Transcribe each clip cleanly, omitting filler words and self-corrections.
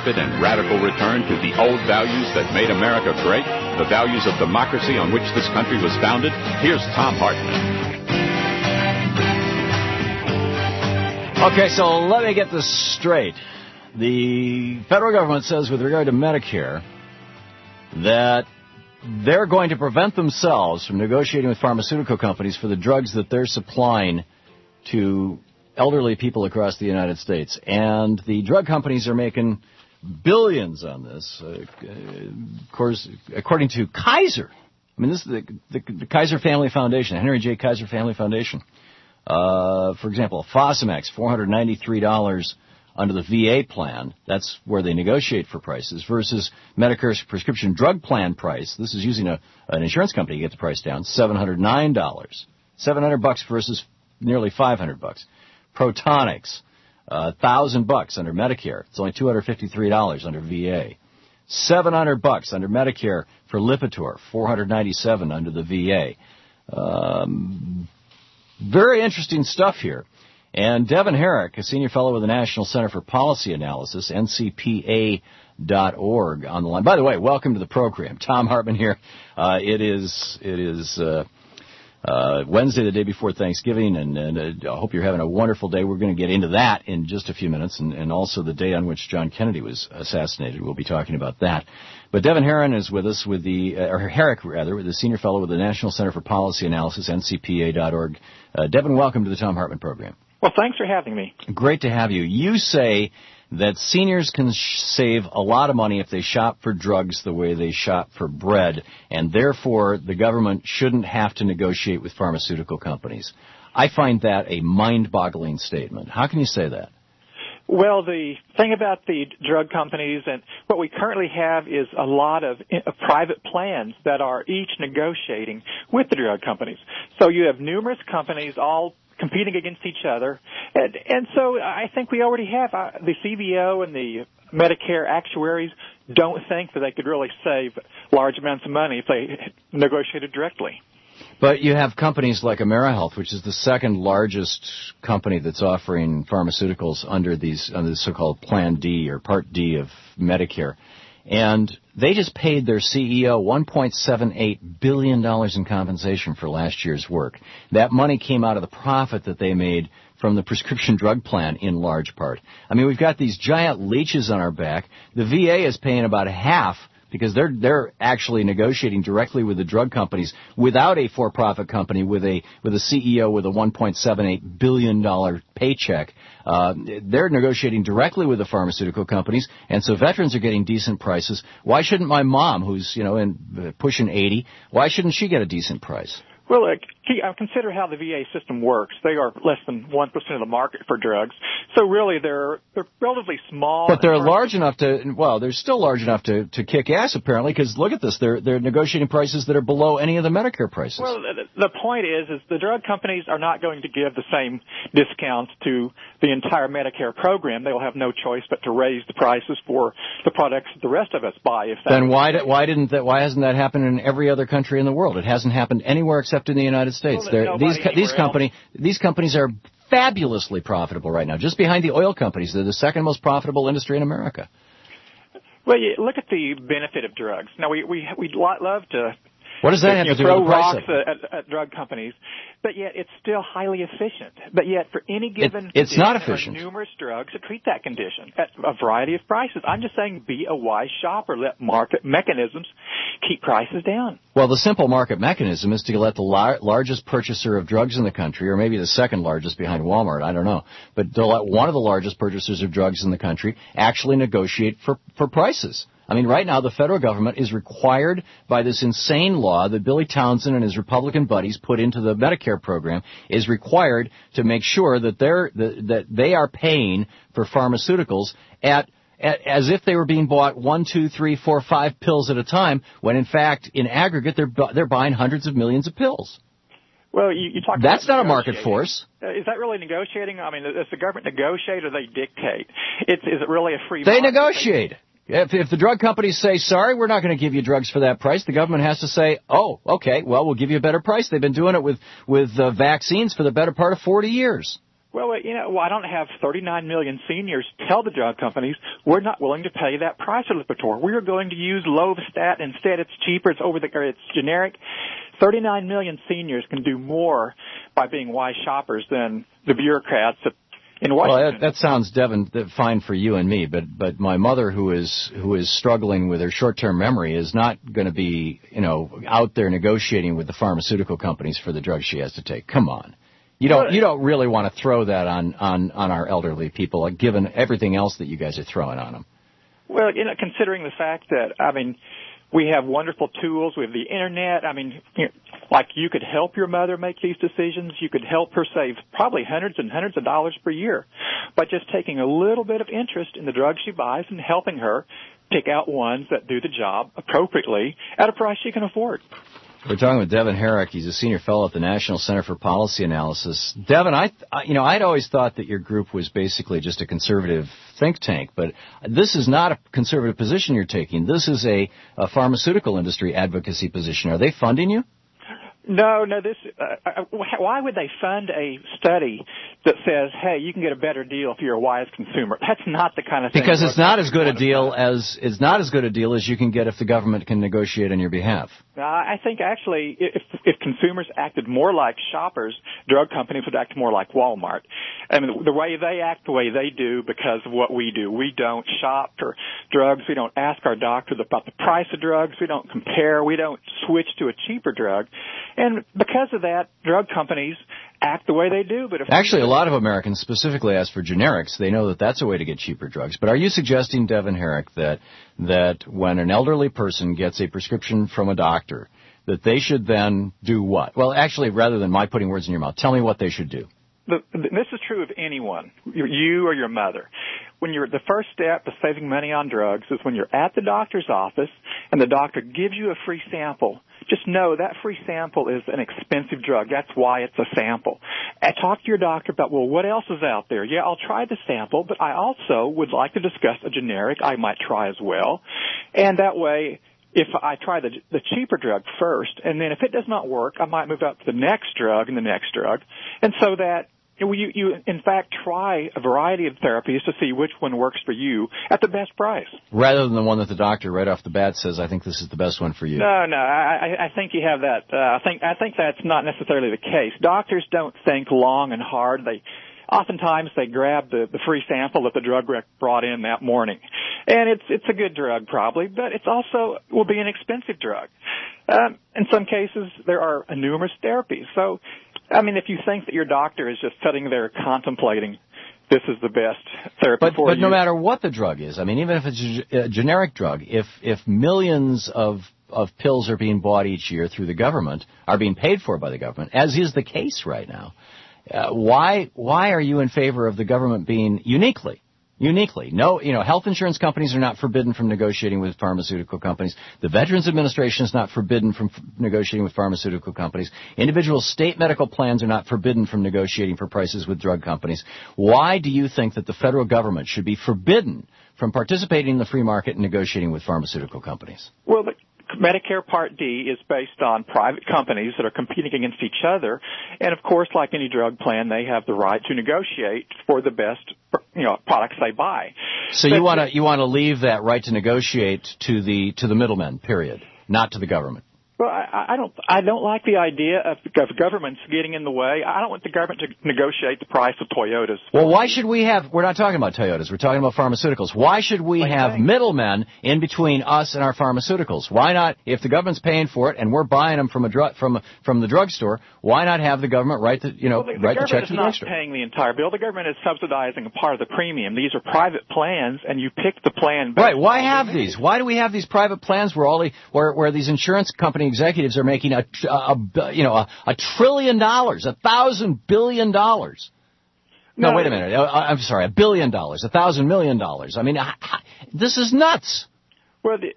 rapid and radical return to the old values that made America great, the values of democracy on which this country was founded? Here's Thom Hartmann. Okay, so let me get this straight. The federal government says with regard to Medicare that they're going to prevent themselves from negotiating with pharmaceutical companies for the drugs that they're supplying to elderly people across the United States. And the drug companies are making billions on this. Of course, according to Kaiser. I mean, this is the Kaiser Family Foundation, Henry J. Kaiser Family Foundation. For example, Fosamax, $493 under the VA plan. That's where they negotiate for prices, versus Medicare's prescription drug plan price. This is using an insurance company to get the price down, $709. $700 versus nearly $500. Protonix, $1,000 under Medicare. It's only $253 under VA. $700 under Medicare for Lipitor, $497 under the VA. Very interesting stuff here. And Devin Herrick, a senior fellow with the National Center for Policy Analysis, ncpa.org, on the line. By the way, welcome to the program. Thom Hartmann here. It is Wednesday, the day before Thanksgiving, and I hope you're having a wonderful day. We're going to get into that in just a few minutes, and also the day on which John Kennedy was assassinated. We'll be talking about that. But Devin Herrick is with us, with the senior fellow with the National Center for Policy Analysis, ncpa.org. Devin, welcome to the Thom Hartmann program. Well, thanks for having me. Great to have you. You say that seniors can save a lot of money if they shop for drugs the way they shop for bread, and therefore the government shouldn't have to negotiate with pharmaceutical companies. I find that a mind-boggling statement. How can you say that? Well, the thing about the drug companies and what we currently have is a lot of private plans that are each negotiating with the drug companies. So you have numerous companies all competing against each other. And so I think we already have the CBO and the Medicare actuaries don't think that they could really save large amounts of money if they negotiated directly. But you have companies like AmeriHealth, which is the second largest company that's offering pharmaceuticals under the so-called Plan D or Part D of Medicare. And they just paid their CEO $1.78 billion in compensation for last year's work. That money came out of the profit that they made from the prescription drug plan in large part. I mean, we've got these giant leeches on our back. The VA is paying about half because they're actually negotiating directly with the drug companies without a for-profit company with a CEO with a $1.78 billion paycheck. They're negotiating directly with the pharmaceutical companies, and so veterans are getting decent prices. Why shouldn't my mom, who's pushing 80, why shouldn't she get a decent price? Well, consider how the VA system works. They are less than 1% of the market for drugs. So really they're relatively small. But they're large enough they're still large enough to kick ass, apparently, because look at this. They're negotiating prices that are below any of the Medicare prices. Well, the point is the drug companies are not going to give the same discounts to the entire Medicare program. They will have no choice but to raise the prices for the products that the rest of us buy. Then why hasn't that happened in every other country in the world? It hasn't happened anywhere except in the United States. Well, these companies are fabulously profitable right now, just behind the oil companies. They're the second most profitable industry in America. Well, look at the benefit of drugs. Now, we'd love to. What does that have to do with the price? Throw rocks at drug companies, but yet it's still highly efficient. But yet, for any given it's not efficient. There are numerous drugs that treat that condition at a variety of prices. I'm just saying, be a wise shopper. Let market mechanisms keep prices down. Well, the simple market mechanism is to let the largest purchaser of drugs in the country, or maybe the second largest behind Walmart, I don't know, but to let one of the largest purchasers of drugs in the country actually negotiate for prices. I mean, right now the federal government is required by this insane law that Billy Townsend and his Republican buddies put into the Medicare program, is required to make sure that they are paying for pharmaceuticals as if they were being bought 1, 2, 3, 4, 5 pills at a time, when in fact, in aggregate, they're buying hundreds of millions of pills. Well, you talk about that's not a market force. Is that really negotiating? I mean, does the government negotiate or they dictate? Is it really a free market? They negotiate. If the drug companies say, sorry, we're not going to give you drugs for that price, the government has to say, oh, okay, well, we'll give you a better price. They've been doing it with vaccines for the better part of 40 years. Well, I don't have 39 million seniors tell the drug companies we're not willing to pay that price of Lipitor. We are going to use Lovastat instead. It's cheaper. It's generic. 39 million seniors can do more by being wise shoppers than the bureaucrats in Washington. Well, that sounds, Devin, fine for you and me, but my mother, who is struggling with her short-term memory, is not going to be, out there negotiating with the pharmaceutical companies for the drugs she has to take. Come on. You don't really want to throw that on our elderly people, given everything else that you guys are throwing on them. Well, considering the fact that, we have wonderful tools. We have the Internet. Like you could help your mother make these decisions. You could help her save probably hundreds and hundreds of dollars per year by just taking a little bit of interest in the drugs she buys and helping her pick out ones that do the job appropriately at a price she can afford. We're talking with Devin Herrick. He's a senior fellow at the National Center for Policy Analysis. Devin, I'd always thought that your group was basically just a conservative think tank, but this is not a conservative position you're taking. This is a pharmaceutical industry advocacy position. Are they funding you? No. Why would they fund a study that says, "Hey, you can get a better deal if you're a wise consumer"? That's not the kind of thing. Because it's not as good a deal as you can get if the government can negotiate on your behalf. I think actually, if consumers acted more like shoppers, drug companies would act more like Walmart. The way they act the way they do because of what we do. We don't shop for drugs. We don't ask our doctors about the price of drugs. We don't compare. We don't switch to a cheaper drug. And because of that, drug companies act the way they do. But actually, a lot of Americans specifically ask for generics. They know that that's a way to get cheaper drugs. But are you suggesting, Devin Herrick, that when an elderly person gets a prescription from a doctor, that they should then do what? Well, actually, rather than my putting words in your mouth, tell me what they should do. This is true of anyone, you or your mother. The first step to saving money on drugs is when you're at the doctor's office and the doctor gives you a free sample. Just know that free sample is an expensive drug. That's why it's a sample. And talk to your doctor about, what else is out there? Yeah, I'll try the sample, but I also would like to discuss a generic I might try as well. And that way, if I try the cheaper drug first, and then if it does not work, I might move up to the next drug and the next drug. And so that you in fact try a variety of therapies to see which one works for you at the best price. Rather than the one that the doctor right off the bat says, I think this is the best one for you. No, I think you have that. I think that's not necessarily the case. Doctors don't think long and hard. Oftentimes they grab the free sample that the drug rep brought in that morning. And it's a good drug probably, but it's also will be an expensive drug. In some cases there are numerous therapies. So, if you think that your doctor is just sitting there contemplating this is the best therapy for you. But no matter what the drug is, even if it's a generic drug, if millions of pills are being bought each year through the government, are being paid for by the government, as is the case right now, why are you in favor of the government being uniquely? No, health insurance companies are not forbidden from negotiating with pharmaceutical companies. The Veterans Administration is not forbidden from negotiating with pharmaceutical companies. Individual state medical plans are not forbidden from negotiating for prices with drug companies. Why do you think that the federal government should be forbidden from participating in the free market and negotiating with pharmaceutical companies? Well, Medicare Part D is based on private companies that are competing against each other. And, of course, like any drug plan, they have the right to negotiate for the best products they buy. So you want to leave that right to negotiate to the middlemen, period, not to the government. Well, I don't like the idea of governments getting in the way. I don't want the government to negotiate the price of Toyotas. Well, why should we have, we're not talking about Toyotas, we're talking about pharmaceuticals. Why should we have middlemen in between us and our pharmaceuticals? Why not, if the government's paying for it and we're buying them from the drugstore, why not have the government write the check to the drugstore? The government is not paying the entire bill. The government is subsidizing a part of the premium. These are private plans, and you pick the plan. Right. Why have these? Why do we have these private plans where these insurance company executives are making $1 trillion, $1,000 billion? No, wait a minute. I'm sorry, $1 billion, $1,000 million. This is nuts. Well, the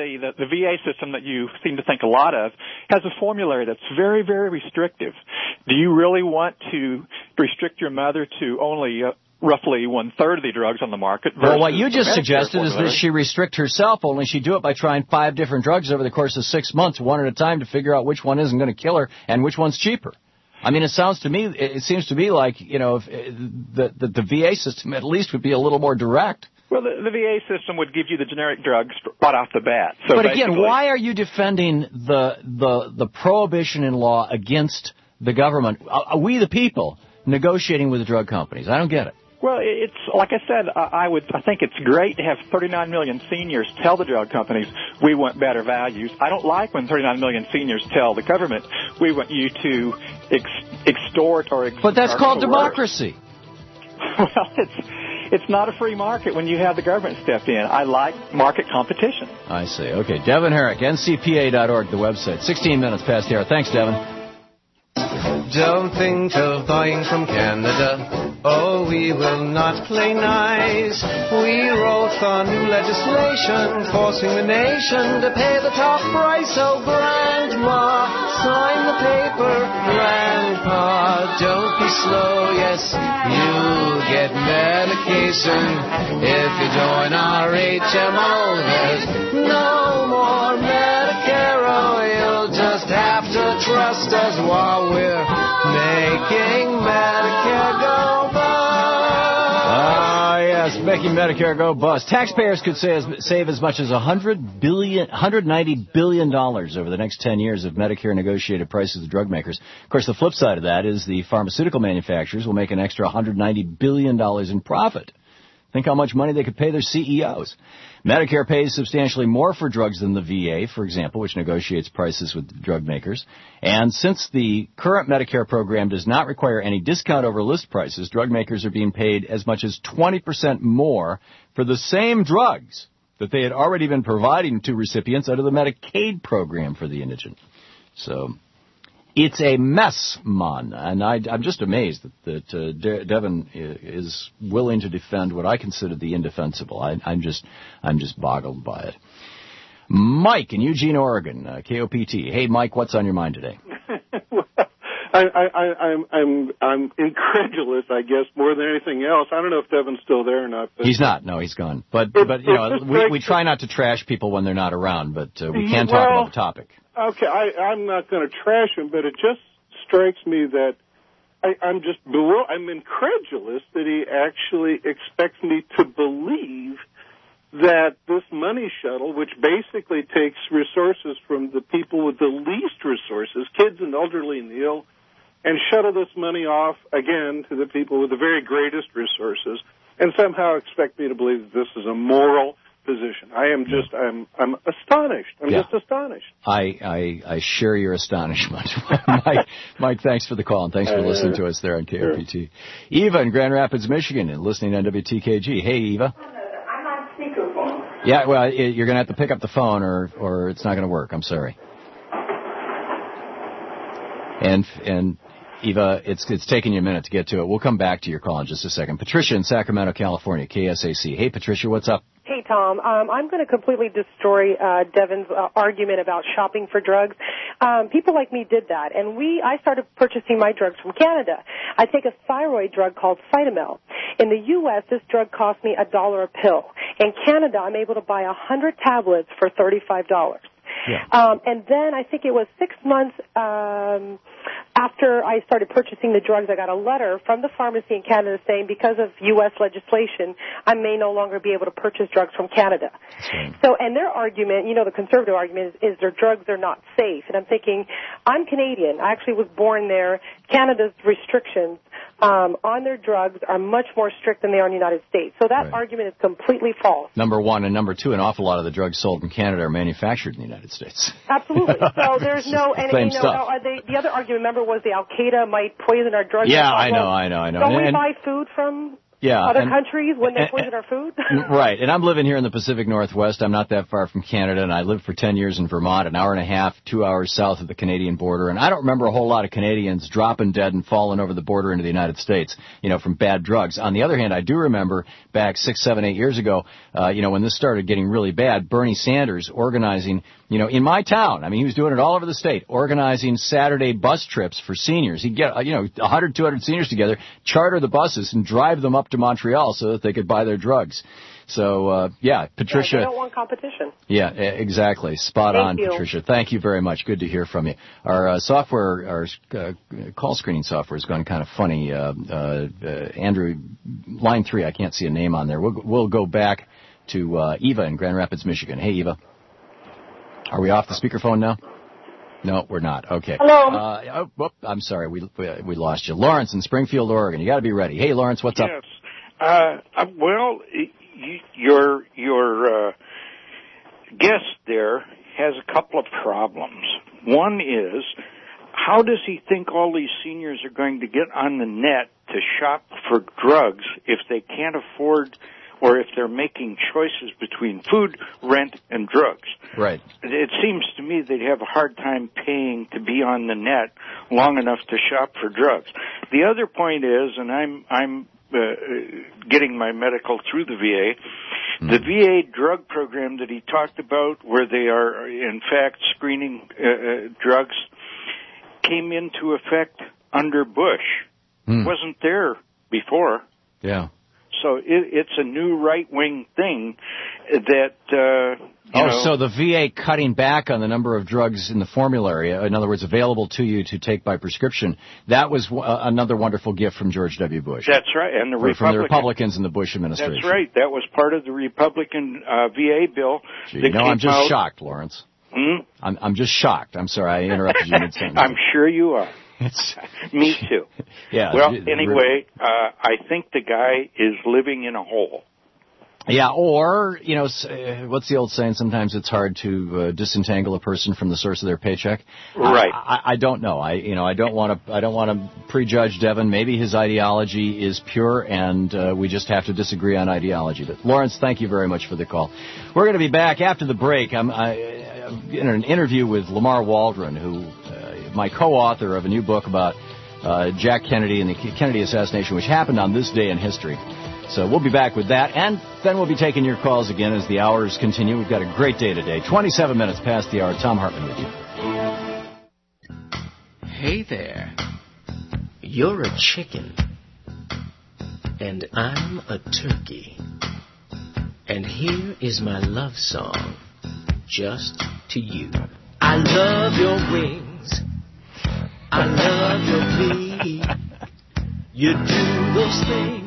VA system that you seem to think a lot of has a formulary that's very, very restrictive. Do you really want to restrict your mother to only roughly 1/3 of the drugs on the market? Well, what you just suggested is that she restrict herself, only she'd do it by trying 5 different drugs over the course of 6 months, one at a time, to figure out which one isn't going to kill her and which one's cheaper. I mean, it seems to me like, the VA system at least would be a little more direct. Well, the VA system would give you the generic drugs right off the bat. So but again, why are you defending the prohibition in law against the government, we the people, negotiating with the drug companies? I don't get it. Well, it's like I said, I think it's great to have 39 million seniors tell the drug companies we want better values. I don't like when 39 million seniors tell the government we want you to extort or But that's called democracy. Well, it's not a free market when you have the government step in. I like market competition. I see. Okay, Devin Herrick, ncpa.org, the website. 16 minutes past the hour. Thanks, Devin. Don't think of buying from Canada. Oh, we will not play nice. We wrote for new legislation, forcing the nation to pay the top price. So, Grandma, sign the paper. Grandpa, don't be slow. Yes, you'll get medication if you join our HMO. There's no more Medicare. Oh, you'll just have to trust us while we're making Medicare go bust. Ah, yes, making Medicare go bust. Taxpayers could save as much as $190 billion over the next 10 years if Medicare negotiated prices with drug makers. Of course, the flip side of that is the pharmaceutical manufacturers will make an extra $190 billion in profit. Think how much money they could pay their CEOs. Medicare pays substantially more for drugs than the VA, for example, which negotiates prices with drug makers. And since the current Medicare program does not require any discount over list prices, drug makers are being paid as much as 20% more for the same drugs that they had already been providing to recipients under the Medicaid program for the indigent. So it's a mess, man, and I'm just amazed that Devin is willing to defend what I consider the indefensible. I'm just boggled by it. Mike in Eugene, Oregon, KOPT. Hey, Mike, what's on your mind today? Well, I'm incredulous, I guess, more than anything else. I don't know if Devin's still there or not. But he's not. No, he's gone. But we try not to trash people when they're not around, but we can talk about the topic. Okay, I'm not going to trash him, but it just strikes me that I'm incredulous that he actually expects me to believe that this money shuttle, which basically takes resources from the people with the least resources, kids and elderly and ill, and shuttle this money off again to the people with the very greatest resources, and somehow expect me to believe that this is a moral position. I'm astonished. I'm just astonished. I share your astonishment. Mike, thanks for the call, and thanks for listening to us there on KOPT. Sure. Eva in Grand Rapids, Michigan, and listening on WTKG. Hey, Eva. I'm on speakerphone. Yeah, well, you're going to have to pick up the phone, or it's not going to work. I'm sorry. And Eva, it's taking you a minute to get to it. We'll come back to your call in just a second. Patricia in Sacramento, California, KSAC. Hey, Patricia, what's up? Hey, Tom. I'm going to completely destroy Devin's argument about shopping for drugs. People like me did that, and I started purchasing my drugs from Canada. I take a thyroid drug called Cytomel. In the U.S., this drug cost me $1 a pill. In Canada, I'm able to buy 100 tablets for $35. Yeah. And then I think it was 6 months after I started purchasing the drugs, I got a letter from the pharmacy in Canada saying because of U.S. legislation, I may no longer be able to purchase drugs from Canada. Right. So, and their argument, the conservative argument is their drugs are not safe. And I'm thinking, I'm Canadian. I actually was born there. Canada's restrictions on their drugs are much more strict than they are in the United States. So that argument is completely false. Number one. And number two, an awful lot of the drugs sold in Canada are manufactured in the United States. Absolutely. So there's no... And, same stuff. The other argument, remember, was the Al-Qaeda might poison our drugs. Yeah, I know. Don't we buy food from... other countries when they poison our food? Right. And I'm living here in the Pacific Northwest. I'm not that far from Canada, and I lived for 10 years in Vermont, an hour and a half, 2 hours south of the Canadian border. And I don't remember a whole lot of Canadians dropping dead and falling over the border into the United States, from bad drugs. On the other hand, I do remember back 6, 7, 8 years ago, when this started getting really bad, Bernie Sanders organizing, in my town. I mean, he was doing it all over the state, organizing Saturday bus trips for seniors. He'd get, 100, 200 seniors together, charter the buses, and drive them up to Montreal so that they could buy their drugs. So, Patricia. Yeah, they don't want competition. Yeah, exactly. Spot on, you. Patricia. Thank you very much. Good to hear from you. Our call screening software has gone kind of funny. Andrew, line 3, I can't see a name on there. We'll go back to Eva in Grand Rapids, Michigan. Hey, Eva. Are we off the speakerphone now? No, we're not. Okay. Hello. I'm sorry. We lost you. Lawrence in Springfield, Oregon. You got to be ready. Hey, Lawrence, what's up? Yes. Well, your guest there has a couple of problems. One is, how does he think all these seniors are going to get on the net to shop for drugs if they can't afford, or if they're making choices between food, rent, and drugs? Right. It seems to me they'd have a hard time paying to be on the net long enough to shop for drugs. The other point is, and I'm getting my medical through the VA, the VA drug program that he talked about, where they are in fact screening drugs, came into effect under Bush. Wasn't there before. Yeah. So it's a new right-wing thing that, so the VA cutting back on the number of drugs in the formulary, in other words, available to you to take by prescription, that was another wonderful gift from George W. Bush. That's right, and from the Republicans in the Bush administration. That's right. That was part of the Republican VA bill. I'm just shocked, Lawrence. I'm just shocked. I'm sorry, I interrupted you mid-sentence. I'm sure you are. Me too. Yeah. Well, anyway, I think the guy is living in a hole. Yeah, or, what's the old saying? Sometimes it's hard to disentangle a person from the source of their paycheck. Right. I don't know. I don't want to prejudge Devin. Maybe his ideology is pure, and we just have to disagree on ideology. But Lawrence, thank you very much for the call. We're going to be back after the break. I'm in an interview with Lamar Waldron, who my co-author of a new book about Jack Kennedy and the Kennedy assassination, which happened on this day in history. So we'll be back with that, and then we'll be taking your calls again as the hours continue. We've got a great day today. 27 minutes past the hour. Tom Hartman with you. Hey there. You're a chicken, and I'm a turkey. And here is my love song, just to you. I love your wings. I love your plea. You do those things.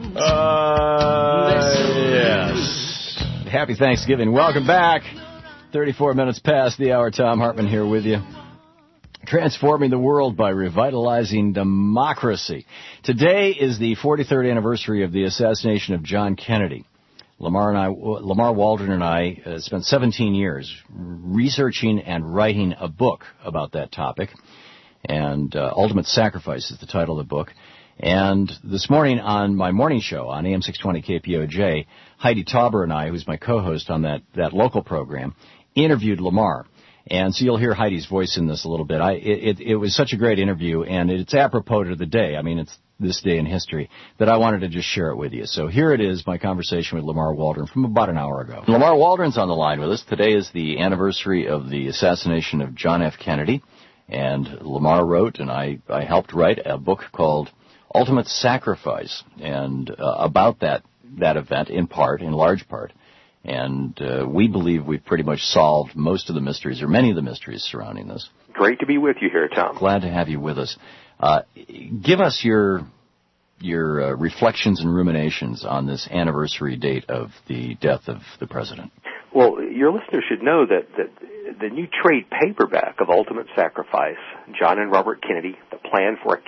Yes. Happy Thanksgiving. Welcome back. 34 minutes past the hour. Tom Hartman here with you. Transforming the world by revitalizing democracy. Today is the 43rd anniversary of the assassination of John Kennedy. Lamar Waldron and I spent 17 years researching and writing a book about that topic. And Ultimate Sacrifice is the title of the book. And this morning on my morning show on AM 620 KPOJ, Heidi Tauber and I, who's my co-host on that local program, interviewed Lamar. And so you'll hear Heidi's voice in this a little bit. It was such a great interview, and it's apropos to the day. I mean, it's this day in history that I wanted to just share it with you. So here it is, my conversation with Lamar Waldron from about an hour ago. Lamar Waldron's on the line with us. Today is the anniversary of the assassination of John F. Kennedy. And Lamar wrote, and I helped write, a book called Ultimate Sacrifice, and about that event in large part. And we believe we've pretty much solved most of the mysteries, or many of the mysteries surrounding this. Great to be with you here, Tom. Glad to have you with us. Give us your reflections and ruminations on this anniversary date of the death of the president. Well, your listeners should know that the new trade paperback of Ultimate Sacrifice, John and Robert Kennedy, the plan for a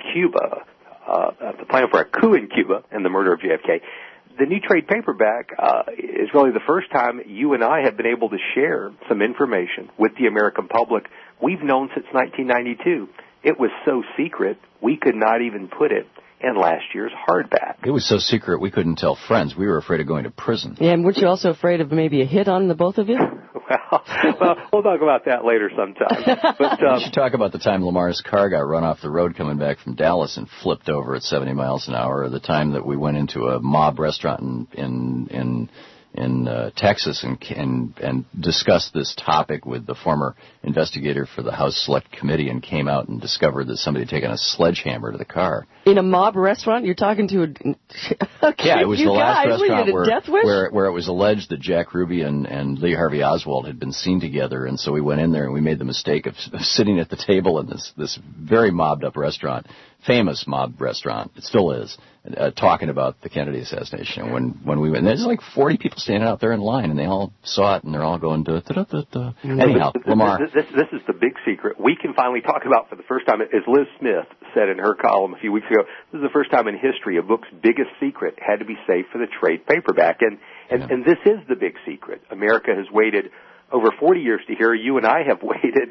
coup in Cuba and the murder of JFK. The new trade paperback is really the first time you and I have been able to share some information with the American public we've known since 1992. It was so secret, we could not even put it in last year's hardback. It was so secret, we couldn't tell friends. We were afraid of going to prison. Yeah, and weren't you also afraid of maybe a hit on the both of you? Well, we'll talk about that later sometime. But we should talk about the time Lamar's car got run off the road coming back from Dallas and flipped over at 70 miles an hour, or the time that we went into a mob restaurant in Texas and discussed this topic with the former investigator for the House Select Committee and came out and discovered that somebody had taken a sledgehammer to the car. In a mob restaurant? You're talking to Yeah, it was the last restaurant where it was alleged that Jack Ruby and Lee Harvey Oswald had been seen together, and so we went in there and we made the mistake of sitting at the table in this very mobbed-up restaurant, famous mob restaurant, it still is, talking about the Kennedy assassination. When we went, and there's like 40 people standing out there in line, and they all saw it, and they're all going, da-da-da-da. Anyhow, Lamar. This is the big secret. We can finally talk about for the first time, as Liz Smith said in her column a few weeks ago, this is the first time in history a book's biggest secret had to be saved for the trade paperback. And this is the big secret. America has waited over 40 years to hear. You and I have waited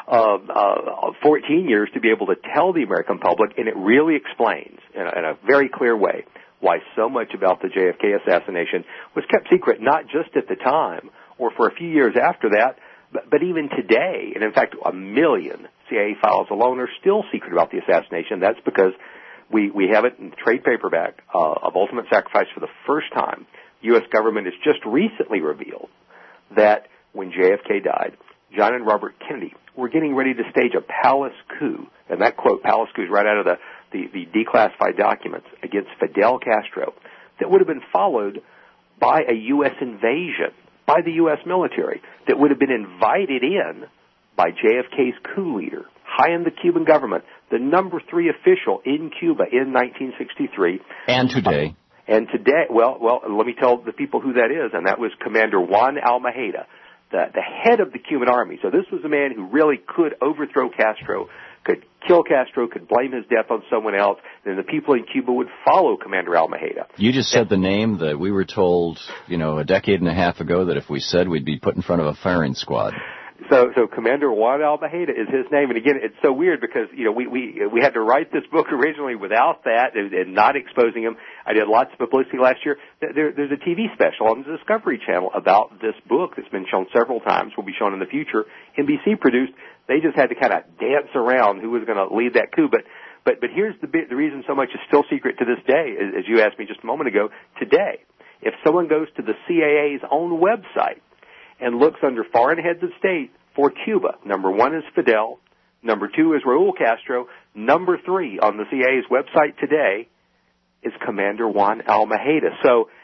14 years to be able to tell the American public, and it really explains in a very clear way why so much about the JFK assassination was kept secret, not just at the time or for a few years after that, but even today. And in fact, 1 million CIA files alone are still secret about the assassination. That's because we have it in the trade paperback of Ultimate Sacrifice for the first time. The U.S. government has just recently revealed that when JFK died, John and Robert Kennedy were getting ready to stage a palace coup. And that quote, palace coup, is right out of the declassified documents against Fidel Castro that would have been followed by a U.S. invasion by the U.S. military that would have been invited in by JFK's coup leader, high in the Cuban government, the number 3 official in Cuba in 1963. And today. And today, well, let me tell the people who that is, and that was Commander Juan Almejeda, the head of the Cuban army. So this was a man who really could overthrow Castro, could kill Castro, could blame his death on someone else, and the people in Cuba would follow Commander Almejeda. You just said the name that we were told, a decade and a half ago that if we said, we'd be put in front of a firing squad. So Commander Juan Almejeda is his name, and again, it's so weird because we had to write this book originally without that and not exposing him. I did lots of publicity last year. There's a TV special on the Discovery Channel about this book that's been shown several times. Will be shown in the future. NBC produced. They just had to kind of dance around who was going to lead that coup. But here's the reason so much is still secret to this day, as you asked me just a moment ago. Today, if someone goes to the CIA's own website and looks under foreign heads of state for Cuba, number 1 is Fidel, number 2 is Raul Castro, number 3 on the CIA's website today is Commander Juan Almejeda.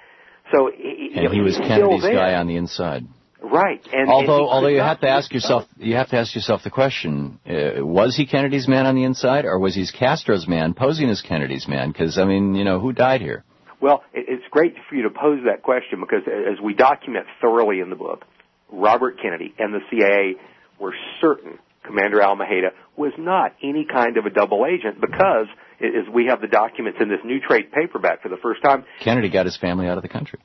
And he was Kennedy's guy on the inside. Right. Although you have to ask yourself the question, was he Kennedy's man on the inside, or was he Castro's man posing as Kennedy's man? Because, who died here? Well, it's great for you to pose that question because as we document thoroughly in the book, Robert Kennedy and the CIA were certain Commander Almejeda was not any kind of a double agent because, as we have the documents in this new trade paperback for the first time, Kennedy got his family out of the country.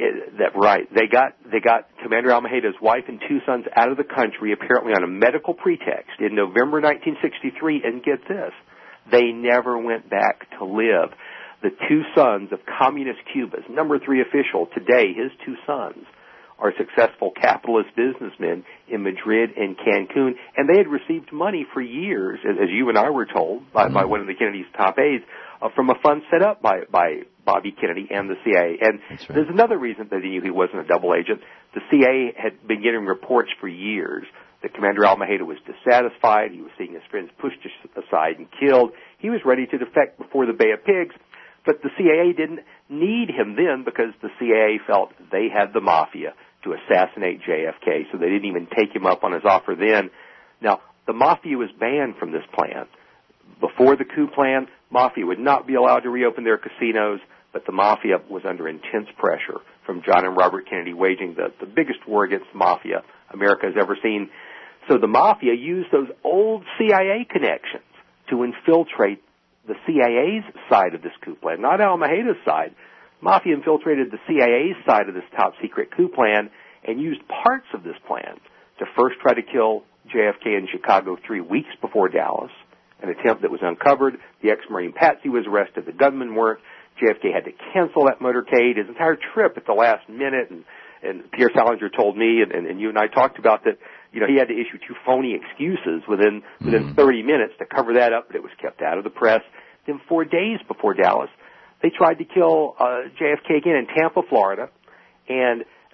Right. They got Commander Almejeda's wife and 2 sons out of the country, apparently on a medical pretext, in November 1963. And get this, they never went back to live. The 2 sons of Communist Cuba's number 3 official today, his 2 sons, are successful capitalist businessmen in Madrid and Cancun, and they had received money for years, as you and I were told by one of the Kennedy's top aides, from a fund set up by Bobby Kennedy and the CIA. And there's another reason that they knew he wasn't a double agent. The CIA had been getting reports for years that Commander Almejeda was dissatisfied. He was seeing his friends pushed aside and killed. He was ready to defect before the Bay of Pigs, but the CIA didn't need him then because the CIA felt they had the mafia to assassinate JFK, so they didn't even take him up on his offer then. Now, the mafia was banned from this plan. Before the coup plan, mafia would not be allowed to reopen their casinos, but the mafia was under intense pressure from John and Robert Kennedy, waging the biggest war against the mafia America has ever seen. So the mafia used those old CIA connections to infiltrate the CIA's side of this coup plan, not Almejeda's side. Mafia infiltrated the CIA's side of this top-secret coup plan and used parts of this plan to first try to kill JFK in Chicago 3 weeks before Dallas, an attempt that was uncovered. The ex-Marine Patsy was arrested. The gunmen weren't. JFK had to cancel that motorcade, his entire trip at the last minute, and Pierre Salinger told me, and you and I talked about that, he had to issue 2 phony excuses within 30 minutes to cover that up, but it was kept out of the press. Then 4 days before Dallas, they tried to kill JFK again in Tampa, Florida, and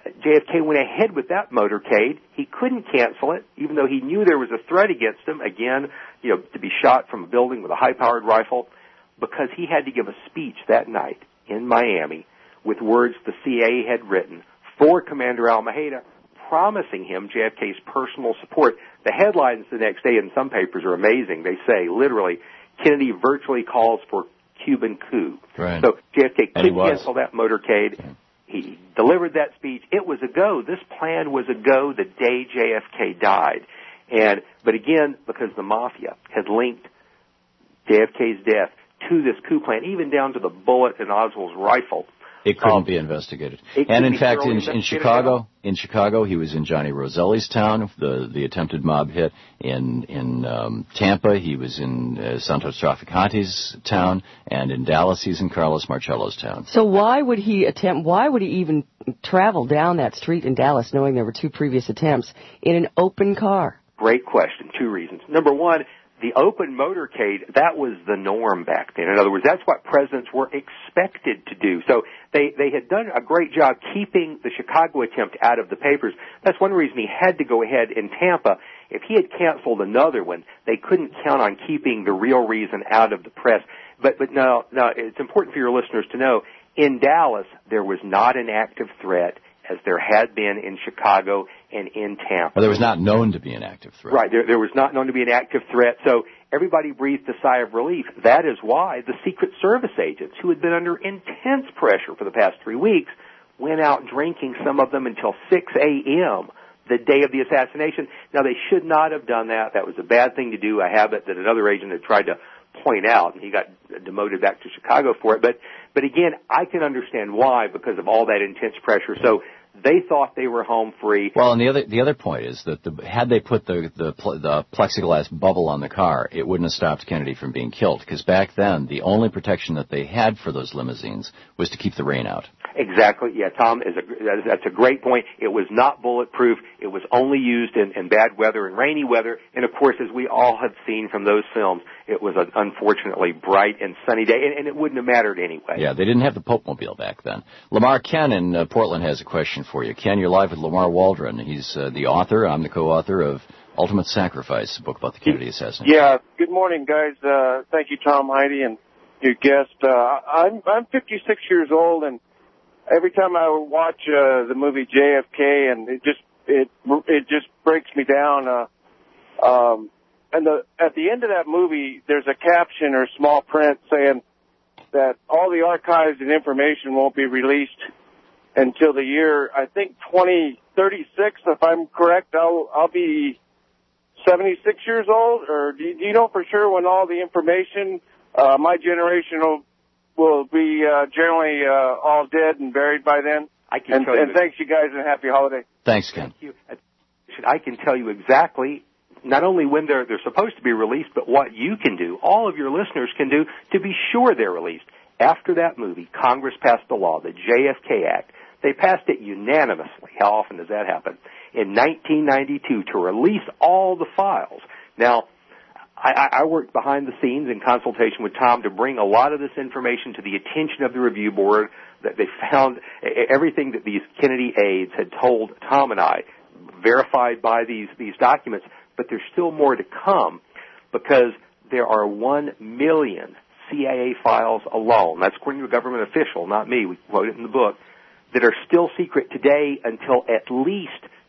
JFK went ahead with that motorcade. He couldn't cancel it, even though he knew there was a threat against him, again, to be shot from a building with a high-powered rifle, because he had to give a speech that night in Miami with words the CIA had written for Commander Almeida, promising him JFK's personal support. The headlines the next day in some papers are amazing. They say, literally, Kennedy virtually calls for Cuban coup. Right. So JFK couldn't cancel that motorcade. He delivered that speech. It was a go. This plan was a go the day JFK died. But again, because the mafia had linked JFK's death to this coup plan, even down to the bullet in Oswald's rifle, it couldn't be investigated. And in fact, in Chicago, he was in Johnny Roselli's town, the attempted mob hit. In Tampa, he was in Santos Traficante's town, and in Dallas, he's in Carlos Marcello's town. So why would he even travel down that street in Dallas, knowing there were 2 previous attempts, in an open car? Great question. 2 reasons. Number one, the open motorcade, that was the norm back then. In other words, that's what presidents were expected to do. So they had done a great job keeping the Chicago attempt out of the papers. That's one reason he had to go ahead in Tampa. If he had canceled another one, they couldn't count on keeping the real reason out of the press. But no, it's important for your listeners to know, in Dallas, there was not an active threat as there had been in Chicago and in Tampa. Well, there was not known to be an active threat. Right, there was not known to be an active threat, so everybody breathed a sigh of relief. That is why the Secret Service agents, who had been under intense pressure for the past 3 weeks, went out drinking, some of them until 6 a.m. the day of the assassination. Now, they should not have done that. That was a bad thing to do, a habit that another agent had tried to point out, and he got demoted back to Chicago for it. But again, I can understand why, because of all that intense pressure. So they thought they were home free. Well, and the other point is that had they put the plexiglass bubble on the car, it wouldn't have stopped Kennedy from being killed, because back then the only protection that they had for those limousines was to keep the rain out. Exactly. Yeah, Tom, that's a great point. It was not bulletproof. It was only used in bad weather and rainy weather. And, of course, as we all have seen from those films, it was an unfortunately bright and sunny day, and it wouldn't have mattered anyway. Yeah, they didn't have the Pope-mobile back then. Lamar, Ken in Portland has a question for you. Ken, you're live with Lamar Waldron. He's the author. I'm the co-author of Ultimate Sacrifice, a book about the Kennedy assassination. Yeah, good morning, guys. Thank you, Tom, Heidi, and your guest. I'm 56 years old, and every time I watch the movie JFK, and it just breaks me down. And at the end of that movie, there's a caption or small print saying that all the archives and information won't be released until the year, I think, 2036. If I'm correct, I'll be 76 years old. Or do you know for sure when all the information, my generation will be generally all dead and buried by then? And thanks, you guys, and happy holiday. Thanks, Ken. Thank you. I can tell you exactly not only when they're supposed to be released, but what you can do, all of your listeners can do to be sure they're released. After that movie, Congress passed a law, the JFK Act. They passed it unanimously. How often does that happen? In 1992 to release all the files. Now, I worked behind the scenes in consultation with Tom to bring a lot of this information to the attention of the review board, that they found everything that these Kennedy aides had told Tom and I, verified by these documents, but there's still more to come because there are 1 million CIA files alone. That's according to a government official, not me. We quote it in the book, that are still secret today until at least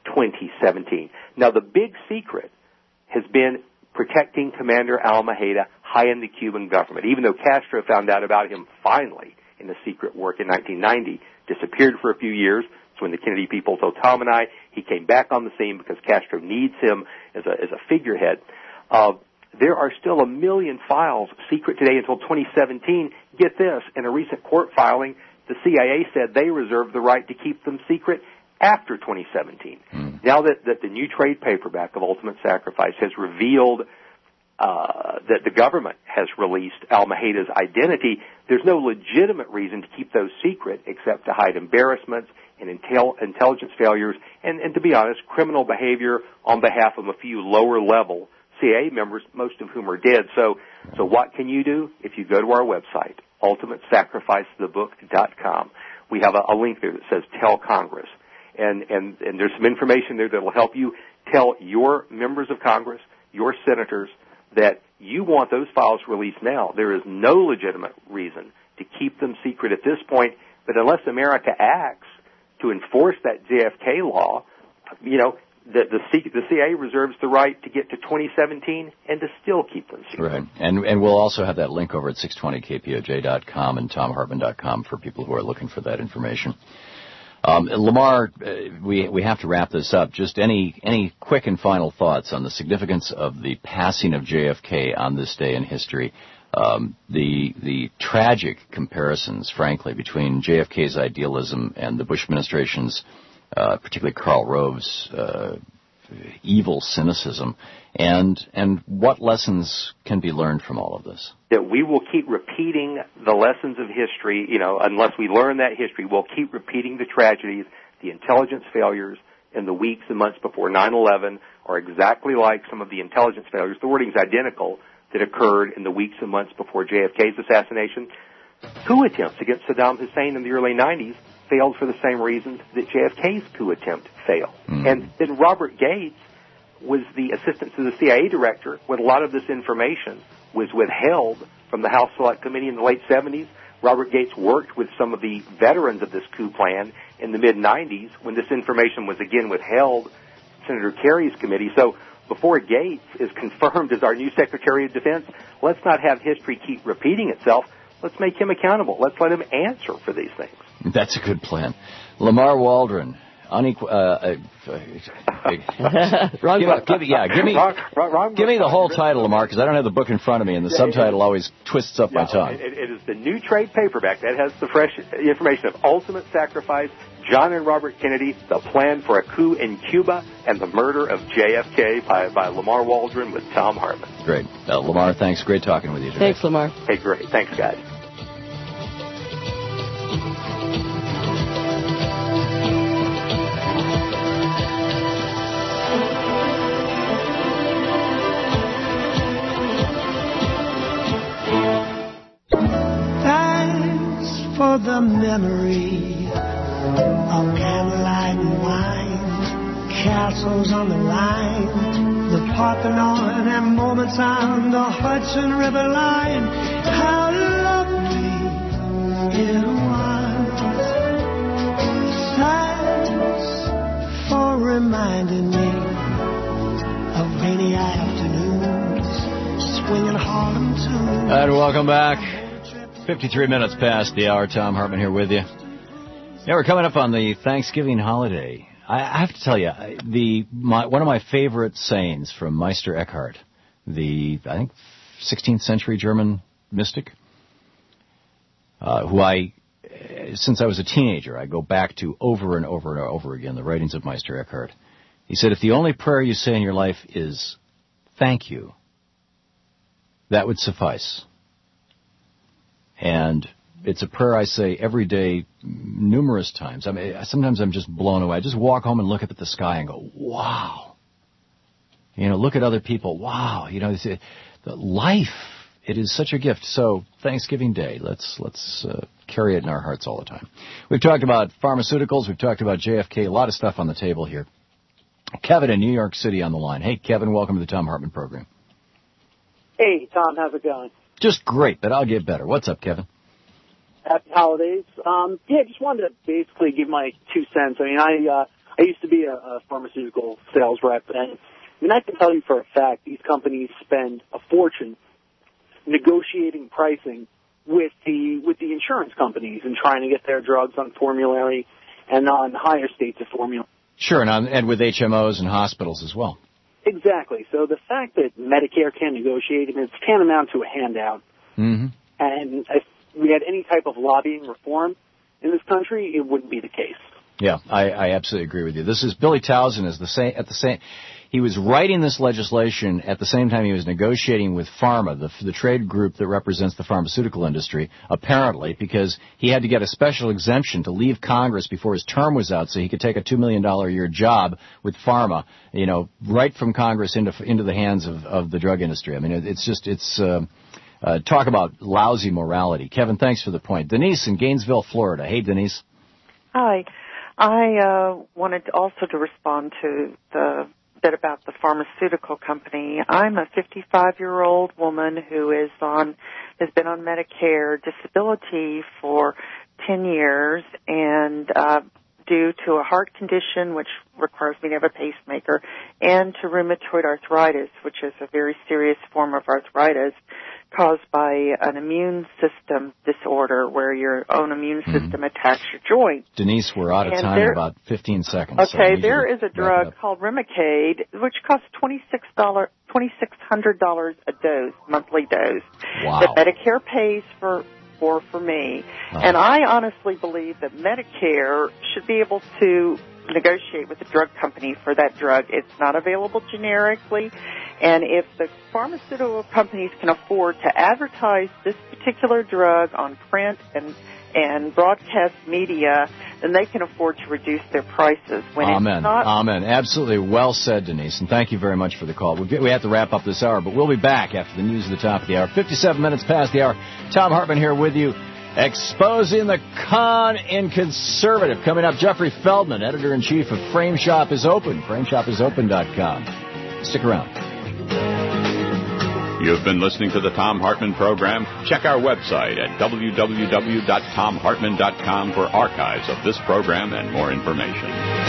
2017. Now, the big secret has been protecting Commander Almeida high in the Cuban government. Even though Castro found out about him finally in the secret work in 1990, disappeared for a few years. So when the Kennedy people told Tom and I, he came back on the scene because Castro needs him as a figurehead. There are still 1 million files secret today until 2017. Get this, in a recent court filing, the CIA said they reserve the right to keep them secret after 2017. Now that the new trade paperback of Ultimate Sacrifice has revealed that the government has released Almeida's identity, there's no legitimate reason to keep those secret except to hide embarrassments and intelligence failures and to be honest, criminal behavior on behalf of a few lower-level CIA members, most of whom are dead. So what can you do? If you go to our website, ultimatesacrificethebook.com, we have a link there that says Tell Congress. and there's some information there that will help you tell your members of Congress, your senators, that you want those files released now. There is no legitimate reason to keep them secret at this point, but unless America acts to enforce that JFK law, the CIA reserves the right to get to 2017 and to still keep them secret. Right. And we'll also have that link over at 620kpoj.com and tomhartman.com for people who are looking for that information. Lamar, we have to wrap this up. Just any quick and final thoughts on the significance of the passing of JFK on this day in history, the tragic comparisons, frankly, between JFK's idealism and the Bush administration's, particularly Karl Rove's, evil cynicism, and what lessons can be learned from all of this? That we will keep repeating the lessons of history, unless we learn that history, we'll keep repeating the tragedies, the intelligence failures in the weeks and months before 9/11 are exactly like some of the intelligence failures, the wording's identical, that occurred in the weeks and months before JFK's assassination. Coup attempts against Saddam Hussein in the early 90s failed for the same reasons that JFK's coup attempt failed. Mm. And then Robert Gates was the assistant to the CIA director when a lot of this information was withheld from the House Select Committee in the late 70s. Robert Gates worked with some of the veterans of this coup plan in the mid-90s when this information was again withheld, Senator Kerry's committee. So before Gates is confirmed as our new Secretary of Defense, let's not have history keep repeating itself. Let's make him accountable. Let's let him answer for these things. That's a good plan. Lamar Waldron, give me the whole title, Lamar, because I don't have the book in front of me, and the subtitle always twists up my tongue. It is the new trade paperback that has the fresh information of Ultimate Sacrifice, John and Robert Kennedy, The Plan for a Coup in Cuba, and the Murder of JFK by Lamar Waldron with Tom Hartman. Great. Lamar, thanks. Great talking with you today. Thanks, Lamar. Hey, great. Thanks, guys. For the memory of candlelight and wine, castles on the Rhine, the Parthenon and moments on the Hudson River line. How lovely it was. Thanks for reminding me of rainy afternoons, swinging Harlem tunes. And welcome back. 53 minutes past the hour. Tom Hartman here with you. Yeah, we're coming up on the Thanksgiving holiday. I have to tell you, one of my favorite sayings from Meister Eckhart, I think 16th century German mystic, who since I was a teenager, I go back to over and over and over again, the writings of Meister Eckhart. He said, if the only prayer you say in your life is thank you, that would suffice. And it's a prayer I say every day, numerous times. I mean, sometimes I'm just blown away. I just walk home and look up at the sky and go, wow. Look at other people. Wow. The life, it is such a gift. So Thanksgiving Day, let's carry it in our hearts all the time. We've talked about pharmaceuticals. We've talked about JFK. A lot of stuff on the table here. Kevin in New York City on the line. Hey, Kevin, welcome to the Tom Hartman program. Hey, Tom, how's it going? Just great, but I'll get better. What's up, Kevin? Happy holidays. Just wanted to basically give my 2 cents. I mean, I used to be a pharmaceutical sales rep, and I can tell you for a fact these companies spend a fortune negotiating pricing with the insurance companies and trying to get their drugs on formulary and on higher states of formulary. Sure, and with HMOs and hospitals as well. Exactly. So the fact that Medicare can't negotiate, it's tantamount to a handout. Mm-hmm. And if we had any type of lobbying reform in this country, it wouldn't be the case. Yeah, I absolutely agree with you. This is Billy Towson he was writing this legislation at the same time he was negotiating with PhRMA, the trade group that represents the pharmaceutical industry, apparently, because he had to get a special exemption to leave Congress before his term was out so he could take a $2 million a year job with PhRMA, right from Congress into the hands of the drug industry. I mean, it's talk about lousy morality. Kevin, thanks for the point. Denise in Gainesville, Florida. Hey, Denise. Hi. I wanted also to respond to the bit about the pharmaceutical company. I'm a 55-year-old woman who has been on Medicare disability for 10 years, and due to a heart condition, which requires me to have a pacemaker, and to rheumatoid arthritis, which is a very serious form of arthritis caused by an immune system disorder where your own immune system attacks your joint. Denise, we're out of time in about 15 seconds. Okay, there is a drug called Remicade, which costs $2,600 a dose, monthly dose, that Medicare pays for me. And I honestly believe that Medicare should be able to negotiate with the drug company for that drug. It's not available generically, and if the pharmaceutical companies can afford to advertise this particular drug on print and broadcast media, then they can afford to reduce their prices. Amen. Absolutely well said, Denise, and thank you very much for the call. We have to wrap up this hour, but we'll be back after the news at the top of the hour. 57 minutes past the hour. Tom Hartman here with you, exposing the con in conservative. Coming up, Jeffrey Feldman, editor-in-chief of Frame Shop is Open, frameshopisopen.com. Stick around. You've been listening to the Tom Hartman program. Check our website at www.tomhartman.com for archives of this program and more information.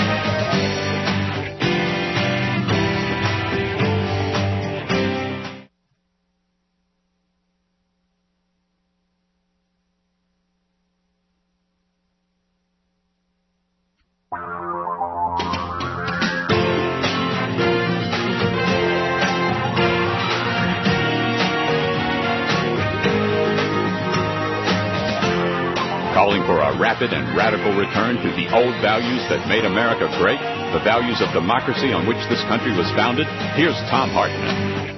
Calling for a rapid and radical return to the old values that made America great, the values of democracy on which this country was founded, here's Tom Hartman.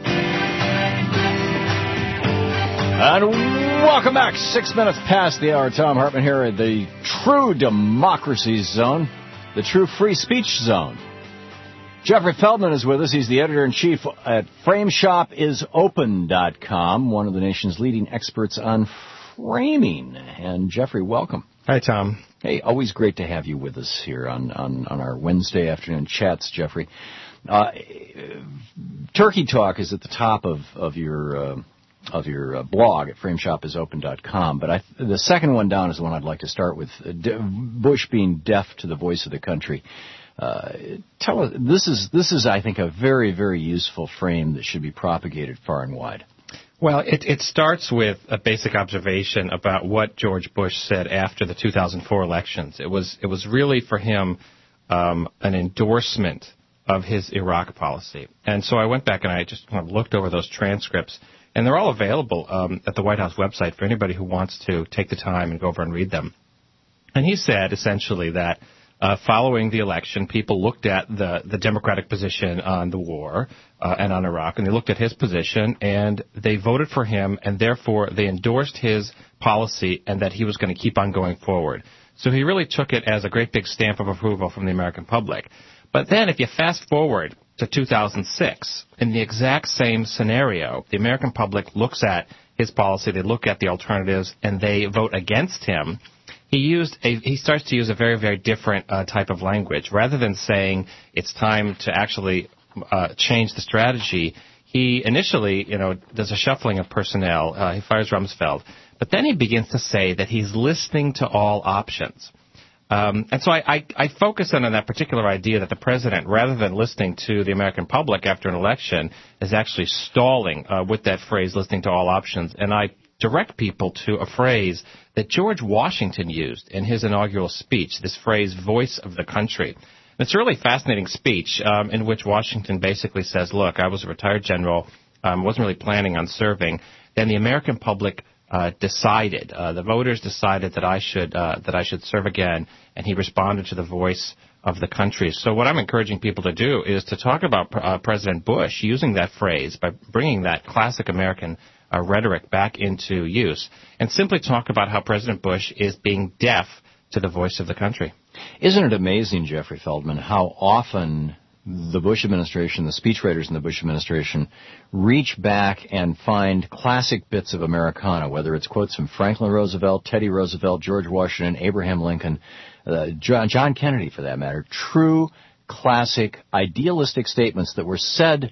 And welcome back. 6 minutes past the hour. Tom Hartman here at the True Democracy Zone, the True Free Speech Zone. Jeffrey Feldman is with us. He's the editor-in-chief at FrameshopisOpen.com, one of the nation's leading experts on framing. And Jeffrey, welcome. Hi, Tom. Hey, always great to have you with us here on our Wednesday afternoon chats, Jeffrey. Turkey Talk is at the top of your blog at frameshopisopen.com, but the second one down is the one I'd like to start with. Bush being deaf to the voice of the country. Tell us, this is I think a very, very useful frame that should be propagated far and wide. Well, it starts with a basic observation about what George Bush said after the 2004 elections. It was really for him an endorsement of his Iraq policy. And so I went back and I just kind of looked over those transcripts, and they're all available at the White House website for anybody who wants to take the time and go over and read them. And he said essentially that following the election, people looked at the Democratic position on the war and on Iraq, and they looked at his position, and they voted for him, and therefore they endorsed his policy and that he was going to keep on going forward. So he really took it as a great big stamp of approval from the American public. But then if you fast forward to 2006, in the exact same scenario, the American public looks at his policy, they look at the alternatives, and they vote against him. He starts to use a very, very different type of language. Rather than saying it's time to actually change the strategy, he initially, does a shuffling of personnel. He fires Rumsfeld. But then he begins to say that he's listening to all options. And so I focus on that particular idea that the president, rather than listening to the American public after an election, is actually stalling with that phrase, listening to all options. And I direct people to a phrase that George Washington used in his inaugural speech, this phrase, voice of the country. And it's a really fascinating speech in which Washington basically says, look, I was a retired general, wasn't really planning on serving. Then the American public decided, the voters decided that I should serve again, and he responded to the voice of the country. So what I'm encouraging people to do is to talk about President Bush using that phrase by bringing that classic American rhetoric back into use, and simply talk about how President Bush is being deaf to the voice of the country. Isn't it amazing, Jeffrey Feldman, how often the Bush administration, the speechwriters in the Bush administration, reach back and find classic bits of Americana, whether it's quotes from Franklin Roosevelt, Teddy Roosevelt, George Washington, Abraham Lincoln, John Kennedy, for that matter, true, classic, idealistic statements that were said,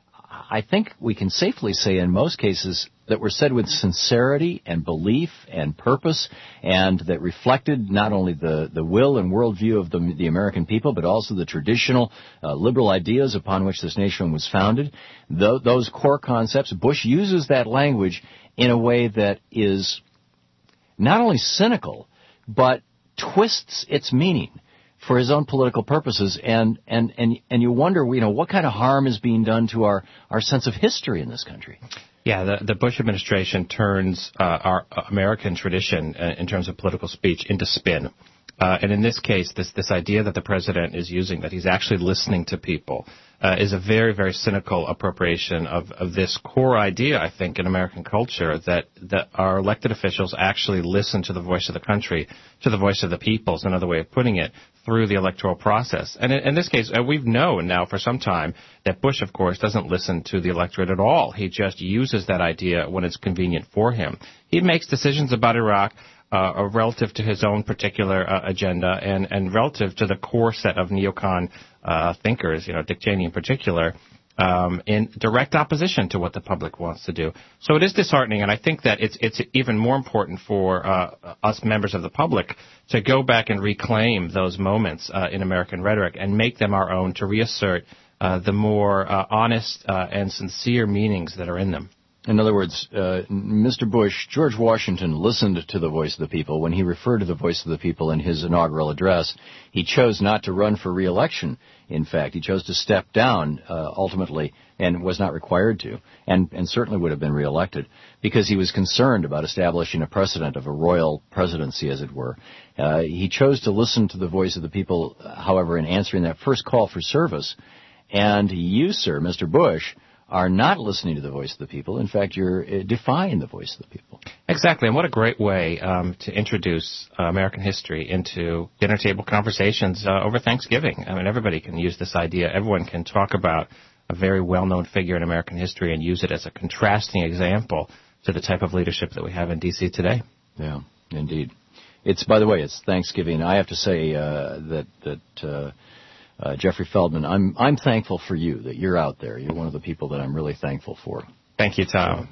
I think we can safely say in most cases, that were said with sincerity and belief and purpose, and that reflected not only the will and worldview of the American people, but also the traditional liberal ideas upon which this nation was founded. Those core concepts, Bush uses that language in a way that is not only cynical, but twists its meaning for his own political purposes, and you wonder, what kind of harm is being done to our sense of history in this country. Yeah, the Bush administration turns our American tradition in terms of political speech into spin. And in this case, this idea that the president is using, that he's actually listening to people, is a very, very cynical appropriation of this core idea, I think, in American culture, that our elected officials actually listen to the voice of the country, to the voice of the people, is another way of putting it, through the electoral process. And in this case, we've known now for some time that Bush, of course, doesn't listen to the electorate at all. He just uses that idea when it's convenient for him. He makes decisions about Iraq relative to his own particular agenda and relative to the core set of neocon thinkers, Dick Cheney in particular, in direct opposition to what the public wants to do. So it is disheartening, and I think that it's even more important for us members of the public to go back and reclaim those moments in American rhetoric and make them our own, to reassert the more honest and sincere meanings that are in them. In other words, Mr. Bush, George Washington listened to the voice of the people. When he referred to the voice of the people in his inaugural address, he chose not to run for re-election. In fact, he chose to step down ultimately, and was not required to, and certainly would have been re-elected, because he was concerned about establishing a precedent of a royal presidency, as it were. He chose to listen to the voice of the people, however, in answering that first call for service. And you, sir, Mr. Bush, are not listening to the voice of the people. In fact, you're defying the voice of the people. Exactly, and what a great way to introduce American history into dinner table conversations over Thanksgiving. I mean, everybody can use this idea. Everyone can talk about a very well-known figure in American history and use it as a contrasting example to the type of leadership that we have in D.C. today. Yeah, indeed. By the way, it's Thanksgiving. I have to say Jeffrey Feldman, I'm thankful for you, that you're out there. You're one of the people that I'm really thankful for. Thank you, Tom.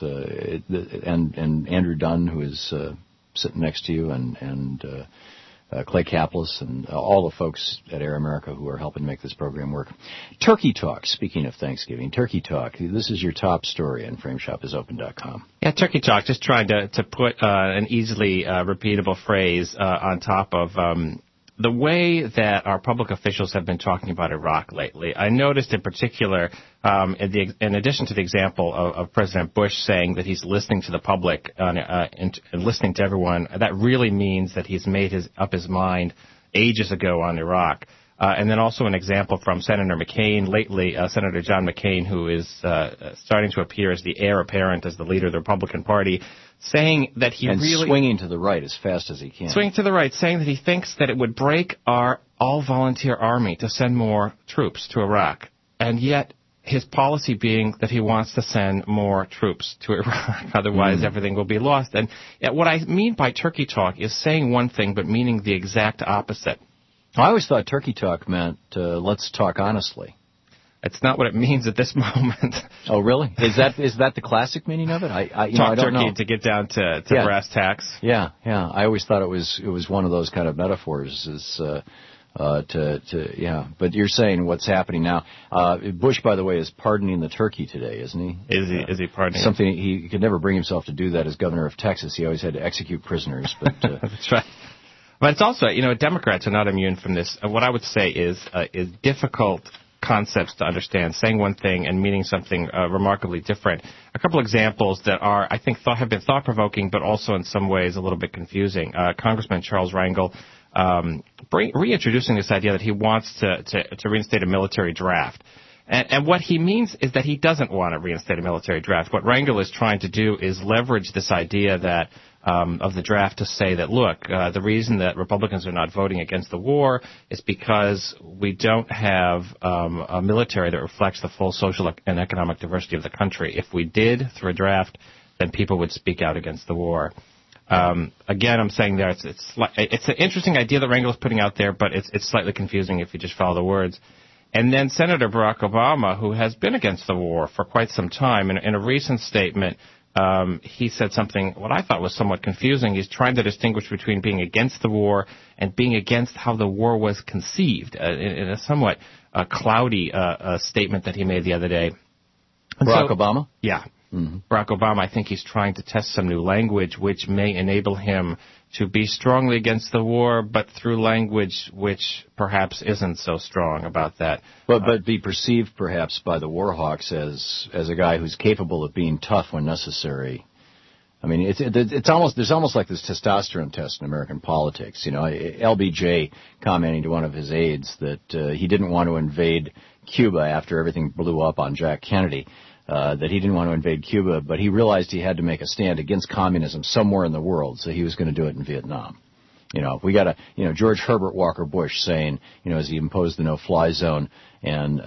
And Andrew Dunn, who is sitting next to you, and Clay Kaplis, and all the folks at Air America who are helping make this program work. Turkey Talk, speaking of Thanksgiving, Turkey Talk, this is your top story on FrameShopIsOpen.com. Yeah, Turkey Talk, just trying to put an easily repeatable phrase on top of the way that our public officials have been talking about Iraq lately. I noticed in particular, in addition to the example of President Bush saying that he's listening to the public and listening to everyone, that really means that he's made up his mind ages ago on Iraq. And then also an example from Senator McCain lately, Senator John McCain, who is starting to appear as the heir apparent as the leader of the Republican Party, saying that he really... swinging to the right as fast as he can. Swinging to the right, saying that he thinks that it would break our all-volunteer army to send more troops to Iraq. And yet his policy being that he wants to send more troops to Iraq, otherwise everything will be lost. And what I mean by Turkey Talk is saying one thing but meaning the exact opposite. I always thought Turkey Talk meant let's talk honestly. It's not what it means at this moment. Oh, really? Is that the classic meaning of it? I don't turkey know. To get down to brass tacks. Yeah. I always thought it was one of those kind of metaphors. But you're saying what's happening now. Bush, by the way, is pardoning the turkey today, isn't he? Is he pardoning? Something he could never bring himself to do that as governor of Texas. He always had to execute prisoners. But that's right. But it's also, Democrats are not immune from this. What I would say is difficult concepts to understand, saying one thing and meaning something remarkably different. A couple examples that are, I think, have been thought-provoking, but also in some ways a little bit confusing. Congressman Charles Rangel reintroducing this idea that he wants to reinstate a military draft. And what he means is that he doesn't want to reinstate a military draft. What Rangel is trying to do is leverage this idea that of the draft to say that, look, the reason that Republicans are not voting against the war is because we don't have a military that reflects the full social and economic diversity of the country. If we did, through a draft, then people would speak out against the war. Again, I'm saying there it's an interesting idea that Rangel is putting out there, but it's slightly confusing if you just follow the words. And then Senator Barack Obama, who has been against the war for quite some time, in a recent statement, he said something what I thought was somewhat confusing. He's trying to distinguish between being against the war and being against how the war was conceived, in a somewhat cloudy statement that he made the other day. Barack Obama? Yeah. Mm-hmm. Barack Obama, I think he's trying to test some new language which may enable him to be strongly against the war, but through language which perhaps isn't so strong about that. But be perceived perhaps by the war hawks as a guy who's capable of being tough when necessary. I mean, it's almost there's almost like this testosterone test in American politics. You know, LBJ commenting to one of his aides that he didn't want to invade Cuba after everything blew up on Jack Kennedy. That he didn't want to invade Cuba, but he realized he had to make a stand against communism somewhere in the world, so he was going to do it in Vietnam. You know, we got George Herbert Walker Bush saying, as he imposed the no-fly zone and,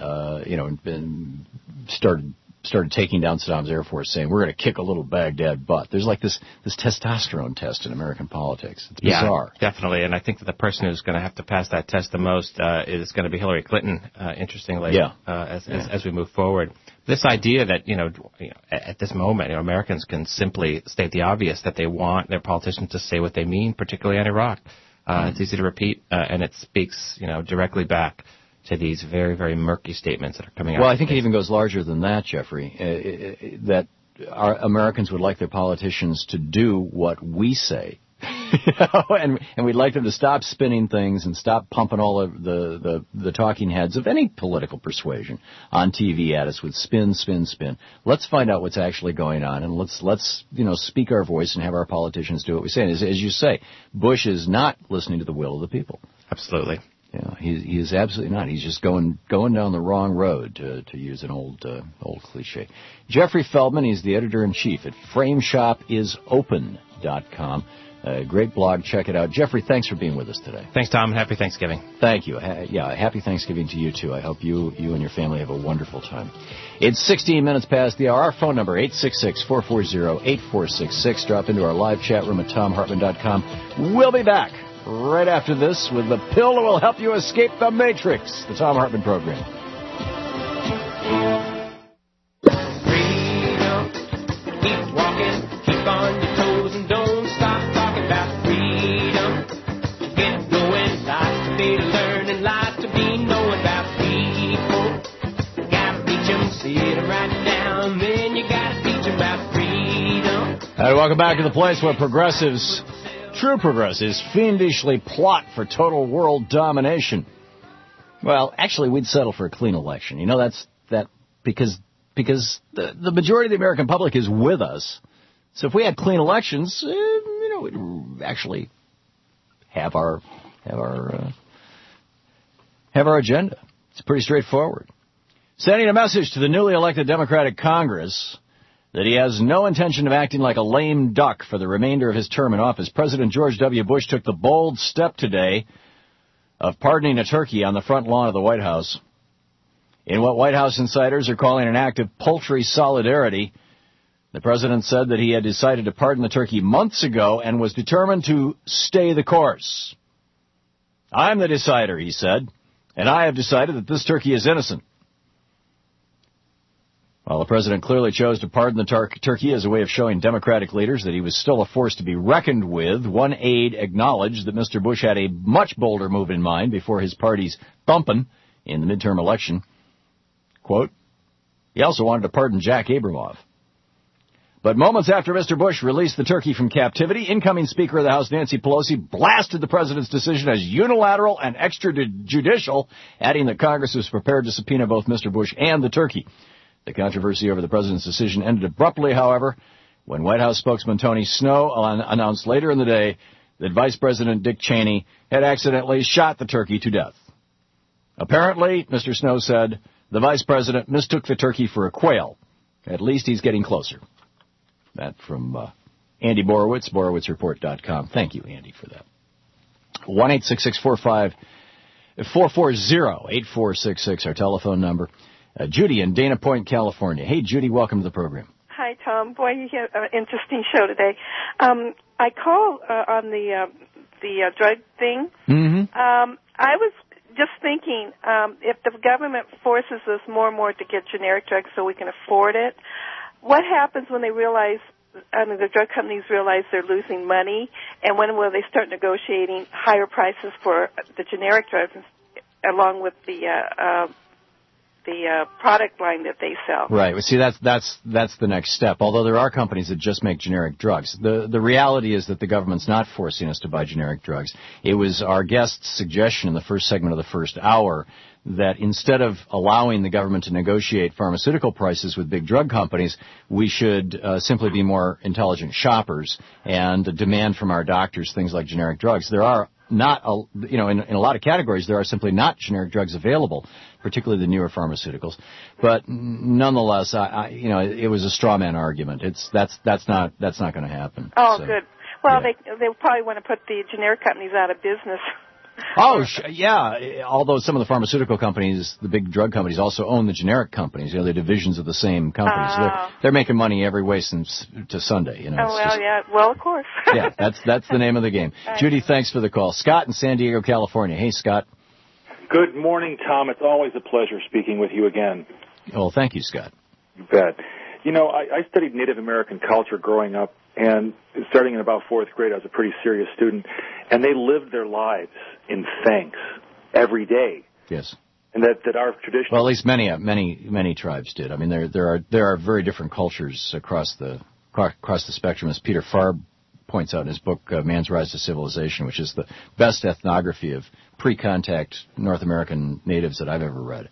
started taking down Saddam's Air Force, saying, we're going to kick a little Baghdad butt. There's like this testosterone test in American politics. It's bizarre. Yeah, definitely. And I think that the person who's going to have to pass that test the most is going to be Hillary Clinton, interestingly, as we move forward. This idea that, at this moment, Americans can simply state the obvious, that they want their politicians to say what they mean, particularly on Iraq. It's easy to repeat, and it speaks, directly back to these very, very murky statements that are coming out. Well, I think it even goes larger than that, Jeffrey, that our Americans would like their politicians to do what we say. And we'd like them to stop spinning things and stop pumping all of the talking heads of any political persuasion on TV at us with spin. Let's find out what's actually going on, and let's speak our voice and have our politicians do what we say. And as you say, Bush is not listening to the will of the people. Absolutely. Yeah, he is absolutely not. He's just going down the wrong road, to use an old cliche. Jeffrey Feldman, he's the editor-in-chief at FrameshopIsOpen.com. Great blog. Check it out. Jeffrey, thanks for being with us today. Thanks, Tom. Happy Thanksgiving. Thank you. Happy Thanksgiving to you, too. I hope you and your family have a wonderful time. It's 16 minutes past the hour. Our phone number, 866-440-8466. Drop into our live chat room at TomHartman.com. We'll be back right after this with the pill that will help you escape the Matrix, the Tom Hartman Program. Freedom, keep walking, keep on your toes, and don't stop talking about freedom. Get going, lots to be learning, lots to be knowing about people. Gotta reach them, sit them right down, then you gotta teach them about freedom. All right, welcome back to the place where true progressives fiendishly plot for total world domination. Well, actually, we'd settle for a clean election. That's because the majority of the American public is with us. So if we had clean elections, we'd actually have our agenda. It's pretty straightforward. Sending a message to the newly elected Democratic Congress that he has no intention of acting like a lame duck for the remainder of his term in office, President George W. Bush took the bold step today of pardoning a turkey on the front lawn of the White House. In what White House insiders are calling an act of paltry solidarity, the president said that he had decided to pardon the turkey months ago and was determined to stay the course. I'm the decider, he said, and I have decided that this turkey is innocent. While the president clearly chose to pardon the turkey as a way of showing Democratic leaders that he was still a force to be reckoned with, one aide acknowledged that Mr. Bush had a much bolder move in mind before his party's thumping in the midterm election. Quote, he also wanted to pardon Jack Abramoff. But moments after Mr. Bush released the turkey from captivity, incoming Speaker of the House Nancy Pelosi blasted the president's decision as unilateral and extrajudicial, adding that Congress was prepared to subpoena both Mr. Bush and the turkey. The controversy over the president's decision ended abruptly, however, when White House spokesman Tony Snow announced later in the day that Vice President Dick Cheney had accidentally shot the turkey to death. Apparently, Mr. Snow said, the vice president mistook the turkey for a quail. At least he's getting closer. That from Andy Borowitz, BorowitzReport.com. Thank you, Andy, for that. 1-866-440-8466, our telephone number. Judy in Dana Point, California. Hey, Judy, welcome to the program. Hi, Tom. Boy, you have an interesting show today. I called on the drug thing. Mm-hmm. I was just thinking, if the government forces us more and more to get generic drugs so we can afford it, what happens when they realize, the drug companies realize they're losing money, and when will they start negotiating higher prices for the generic drugs along with the product line that they sell? Right. Well, see, that's the next step. Although there are companies that just make generic drugs. The reality is that the government's not forcing us to buy generic drugs. It was our guest's suggestion in the first segment of the first hour that instead of allowing the government to negotiate pharmaceutical prices with big drug companies, we should simply be more intelligent shoppers and demand from our doctors things like generic drugs. There are not, in a lot of categories, there are simply not generic drugs available, particularly the newer pharmaceuticals. But nonetheless, it was a straw man argument. That's not going to happen. Oh, so, good. Well, yeah. they probably want to put the generic companies out of business. Oh, yeah. Although some of the pharmaceutical companies, the big drug companies, also own the generic companies. They're divisions of the same company. So they're making money every way since to Sunday. Yeah. Well, of course. Yeah, that's the name of the game. Judy, thanks for the call. Scott in San Diego, California. Hey, Scott. Good morning, Tom. It's always a pleasure speaking with you again. Well, thank you, Scott. You bet. I studied Native American culture growing up, and starting in about fourth grade, I was a pretty serious student, and they lived their lives in thanks every day. Yes. And that our tradition. Well, at least many tribes did. I mean, there are very different cultures across the spectrum, as Peter Farb points out in his book Man's Rise to Civilization, which is the best ethnography of pre-contact North American natives that I've ever read.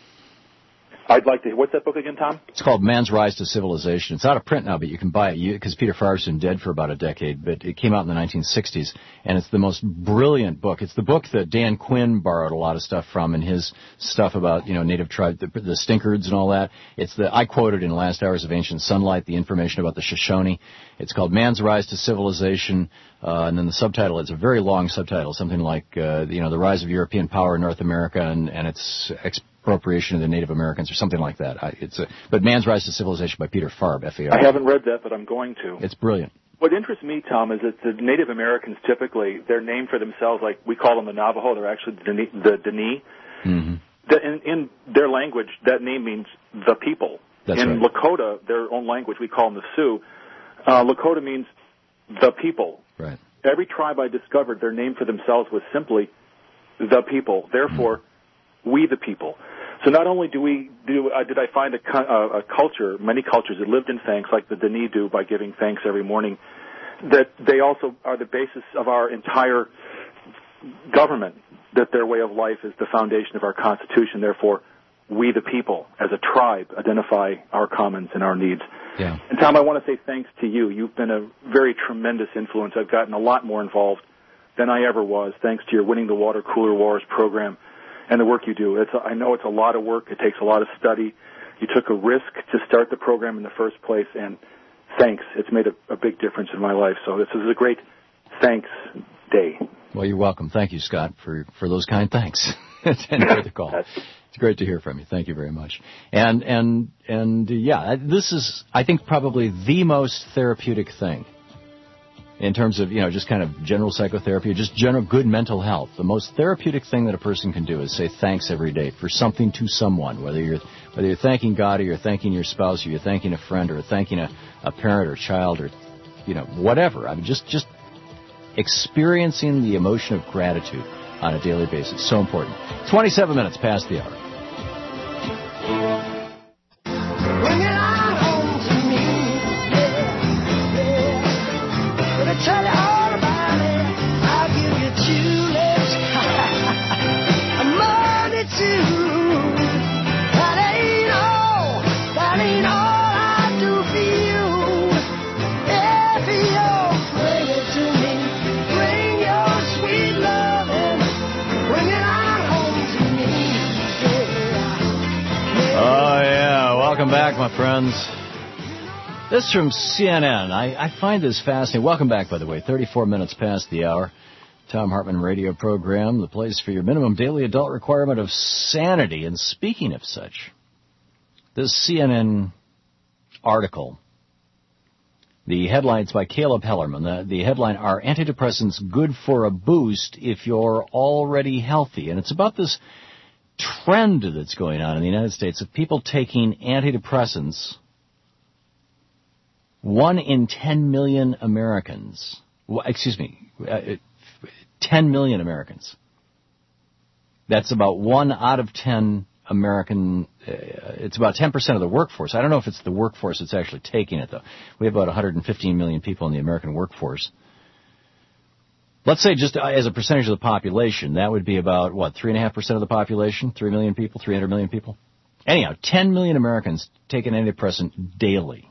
I'd like to. What's that book again, Tom? It's called Man's Rise to Civilization. It's out of print now, but you can buy it because Peter Farb's been dead for about a decade. But it came out in the 1960s, and it's the most brilliant book. It's the book that Dan Quinn borrowed a lot of stuff from in his stuff about native tribe, the Stinkards and all that. I quoted in Last Hours of Ancient Sunlight the information about the Shoshone. It's called Man's Rise to Civilization, and then the subtitle. It's a very long subtitle, something like the rise of European power in North America and its expropriation of the Native Americans, or something like that. But Man's Rise to Civilization by Peter Farb, F-A-R. I haven't read that, but I'm going to. It's brilliant. What interests me, Tom, is that the Native Americans typically, they're named for themselves, like we call them the Navajo, they're actually the Dene. Mm-hmm. In their language, that name means the people. That's in right. Lakota, their own language, we call them the Sioux. Lakota means the people. Right. Every tribe I discovered, their name for themselves was simply the people. Therefore, we the people. So not only did I find a culture, many cultures that lived in thanks, like the Dene do by giving thanks every morning, that they also are the basis of our entire government, that their way of life is the foundation of our Constitution. Therefore, we the people, as a tribe, identify our commons and our needs. Yeah. And Tom, I want to say thanks to you. You've been a very tremendous influence. I've gotten a lot more involved than I ever was, thanks to your Winning the Water Cooler Wars program and the work you do. I know it's a lot of work. It takes a lot of study. You took a risk to start the program in the first place, and thanks. It's made a big difference in my life. So this is a great thanks day. Well, you're welcome. Thank you, Scott, for those kind thanks. And for the call. It's great to hear from you. Thank you very much. And yeah, this is, I think, probably the most therapeutic thing in terms of, just kind of general psychotherapy, just general good mental health. The most therapeutic thing that a person can do is say thanks every day for something to someone, whether you're thanking God, or you're thanking your spouse, or you're thanking a friend, or thanking a parent or child, or whatever. I mean, just experiencing the emotion of gratitude on a daily basis. So important. 27 minutes past the hour. Bring it on home to me, yeah. Gonna tell you all about it. I'll give you tulips, money too. That ain't all I do for you. If you'll bring it to me, bring your sweet loving, bring it on home to me, yeah. Oh, yeah. Welcome back, my friends. This from CNN. I find this fascinating. Welcome back, by the way. 34 minutes past the hour. Tom Hartman radio program, the place for your minimum daily adult requirement of sanity. And speaking of such, this CNN article, the headline's by Caleb Hellerman. The headline, Are Antidepressants Good for a Boost If You're Already Healthy? And it's about this trend that's going on in the United States of people taking antidepressants. 1 in 10 million Americans, 10 million Americans. That's about 1 out of 10 American, it's about 10% of the workforce. I don't know if it's the workforce that's actually taking it, though. We have about 115 million people in the American workforce. Let's say just as a percentage of the population, that would be about, 3.5% of the population? 3 million people? 300 million people? Anyhow, 10 million Americans take an antidepressant daily.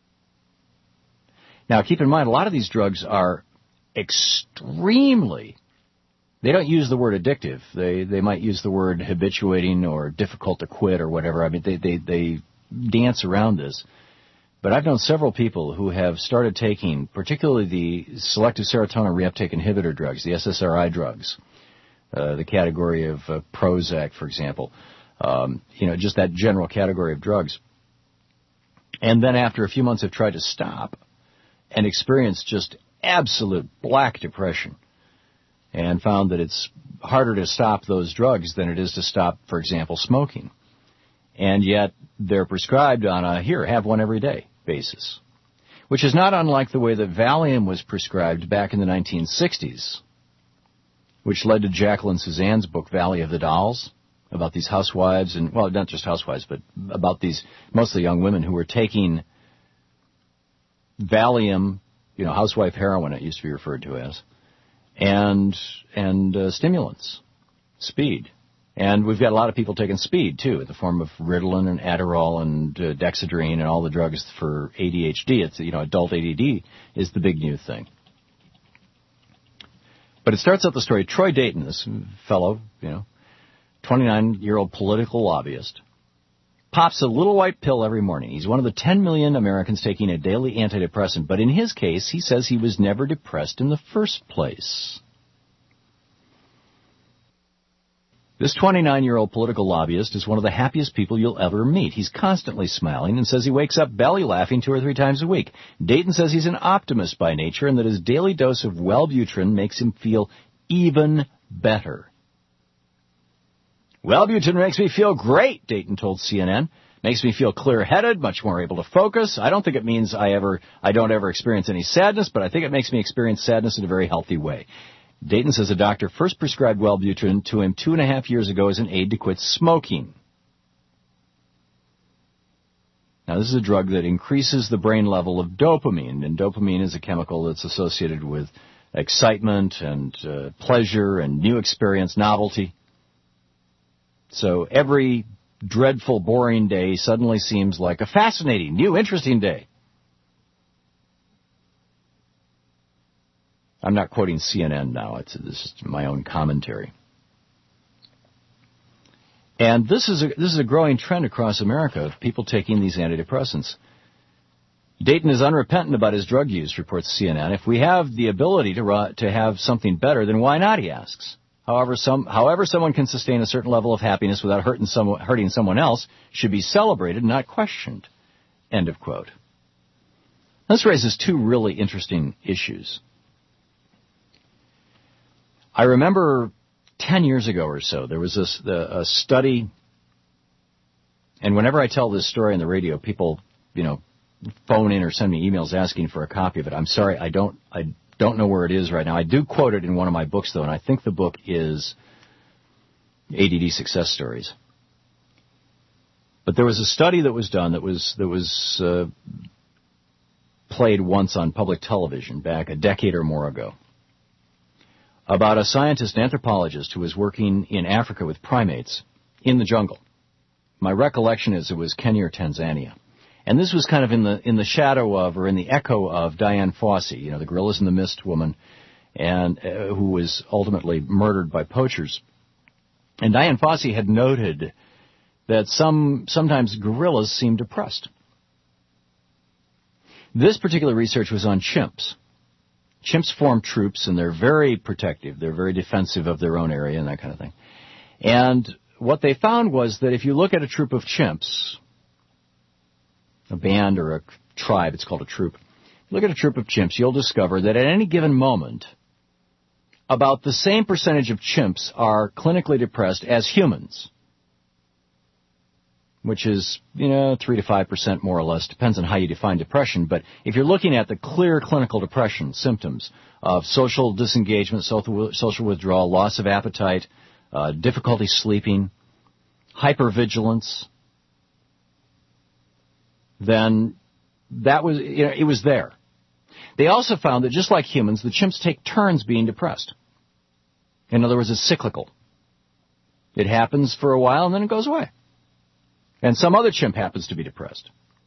Now, keep in mind, a lot of these drugs are extremely, they don't use the word addictive. They might use the word habituating or difficult to quit or whatever. I mean, they dance around this. But I've known several people who have started taking, particularly the selective serotonin reuptake inhibitor drugs, the SSRI drugs, the category of Prozac, for example, just that general category of drugs. And then after a few months have tried to stop and experienced just absolute black depression and found that it's harder to stop those drugs than it is to stop, for example, smoking. And yet they're prescribed on a, have one every day basis, which is not unlike the way that Valium was prescribed back in the 1960s, which led to Jacqueline Suzanne's book, Valley of the Dolls, about these housewives, and, well, not just housewives, but about these mostly young women who were taking Valium, housewife heroin, it used to be referred to as, and stimulants, speed. And we've got a lot of people taking speed, too, in the form of Ritalin and Adderall and Dexedrine and all the drugs for ADHD. It's, adult ADD is the big new thing. But it starts out the story. Troy Dayton, this fellow, 29-year-old political lobbyist, pops a little white pill every morning. He's one of the 10 million Americans taking a daily antidepressant, but in his case, he says he was never depressed in the first place. This 29-year-old political lobbyist is one of the happiest people you'll ever meet. He's constantly smiling and says he wakes up belly laughing 2 or 3 times a week. Dayton says he's an optimist by nature and that his daily dose of Wellbutrin makes him feel even better. Wellbutrin makes me feel great, Dayton told CNN. Makes me feel clear-headed, much more able to focus. I don't think it means I don't ever experience any sadness, but I think it makes me experience sadness in a very healthy way. Dayton says a doctor first prescribed Wellbutrin to him 2.5 years ago as an aid to quit smoking. Now, this is a drug that increases the brain level of dopamine, and dopamine is a chemical that's associated with excitement and pleasure and new experience, novelty. So every dreadful, boring day suddenly seems like a fascinating, new, interesting day. I'm not quoting CNN now. This is my own commentary. And this is a growing trend across America of people taking these antidepressants. Dayton is unrepentant about his drug use, reports CNN. If we have the ability to have something better, then why not, he asks. However, someone can sustain a certain level of happiness without hurting someone else should be celebrated, not questioned. End of quote. This raises 2 really interesting issues. I remember 10 years ago or so, there was a study, and whenever I tell this story on the radio, people, phone in or send me emails asking for a copy of it. I'm sorry, I don't know where it is right now. I do quote it in one of my books, though, and I think the book is ADD Success Stories. But there was a study that was done that was played once on public television back a decade or more ago about a scientist and anthropologist who was working in Africa with primates in the jungle. My recollection is it was Kenya or Tanzania. And this was kind of in the shadow of, or in the echo of, Dian Fossey, the Gorillas in the Mist woman, and who was ultimately murdered by poachers. And Dian Fossey had noted that sometimes gorillas seem depressed. This particular research was on chimps. Chimps form troops, and they're very protective. They're very defensive of their own area and that kind of thing. And what they found was that if you look at a troop of chimps, a band or a tribe, it's called a troop. If you look at a troop of chimps, you'll discover that at any given moment, about the same percentage of chimps are clinically depressed as humans, which is, 3 to 5% more or less. Depends on how you define depression. But if you're looking at the clear clinical depression symptoms of social disengagement, social withdrawal, loss of appetite, difficulty sleeping, hypervigilance, then that was, it was there. They also found that just like humans, the chimps take turns being depressed. In other words, it's cyclical. It happens for a while and then it goes away. And some other chimp happens to be depressed.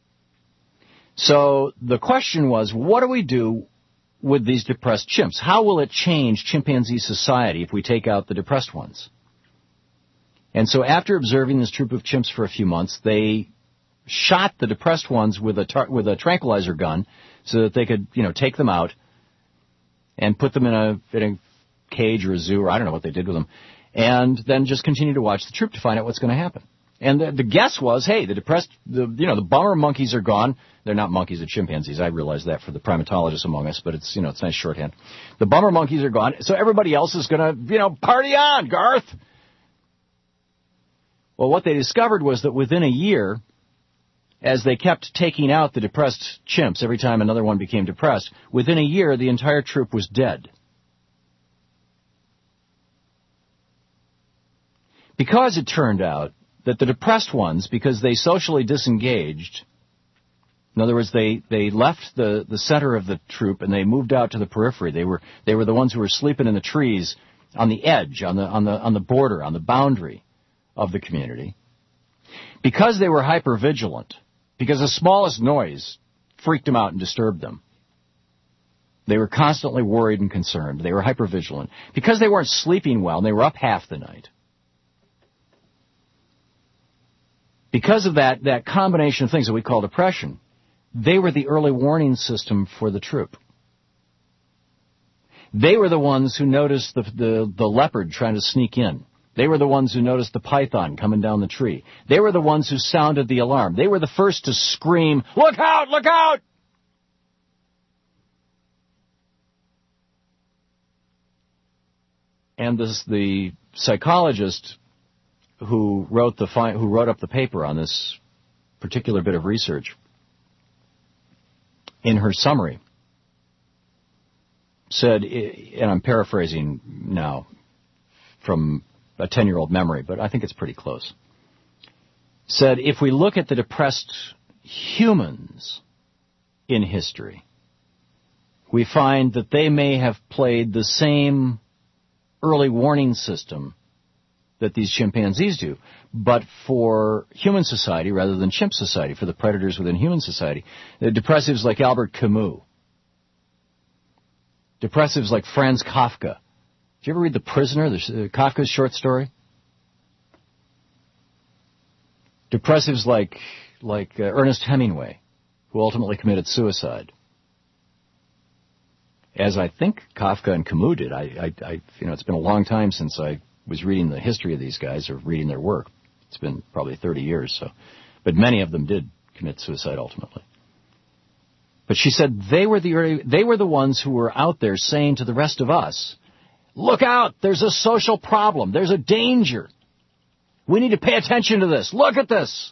So the question was, what do we do with these depressed chimps? How will it change chimpanzee society if we take out the depressed ones? And so after observing this troop of chimps for a few months, they shot the depressed ones with a tranquilizer gun so that they could, take them out and put them in a cage or a zoo, or I don't know what they did with them, and then just continue to watch the troop to find out what's going to happen. And the guess was, hey, the bummer monkeys are gone. They're not monkeys, they're chimpanzees. I realize that for the primatologists among us, but it's, it's nice shorthand. The bummer monkeys are gone, so everybody else is going to, party on, Garth. Well, what they discovered was that within a year, as they kept taking out the depressed chimps every time another one became depressed, within a year, the entire troop was dead. Because it turned out that the depressed ones, because they socially disengaged, in other words, they left the center of the troop and they moved out to the periphery. They were the ones who were sleeping in the trees on the edge, on the border, on the boundary of the community. Because they were hypervigilant, because the smallest noise freaked them out and disturbed them. They were constantly worried and concerned. They were hypervigilant. Because they weren't sleeping well and they were up half the night. Because of that combination of things that we call depression, they were the early warning system for the troop. They were the ones who noticed the leopard trying to sneak in. They were the ones who noticed the python coming down the tree. They were the ones who sounded the alarm. They were the first to scream, "Look out! Look out!" And the psychologist who wrote up the paper on this particular bit of research, in her summary, said, and I'm paraphrasing now from a 10-year-old memory, but I think it's pretty close, said, if we look at the depressed humans in history, we find that they may have played the same early warning system that these chimpanzees do, but for human society rather than chimp society, for the predators within human society. The depressives like Albert Camus, depressives like Franz Kafka. Did you ever read The Prisoner, Kafka's short story? Depressives like Ernest Hemingway, who ultimately committed suicide. As I think Kafka and Camus did. It's been a long time since I was reading the history of these guys or reading their work. It's been probably 30 years, but many of them did commit suicide ultimately. But she said they were the ones who were out there saying to the rest of us, "Look out, there's a social problem, there's a danger. We need to pay attention to this. Look at this."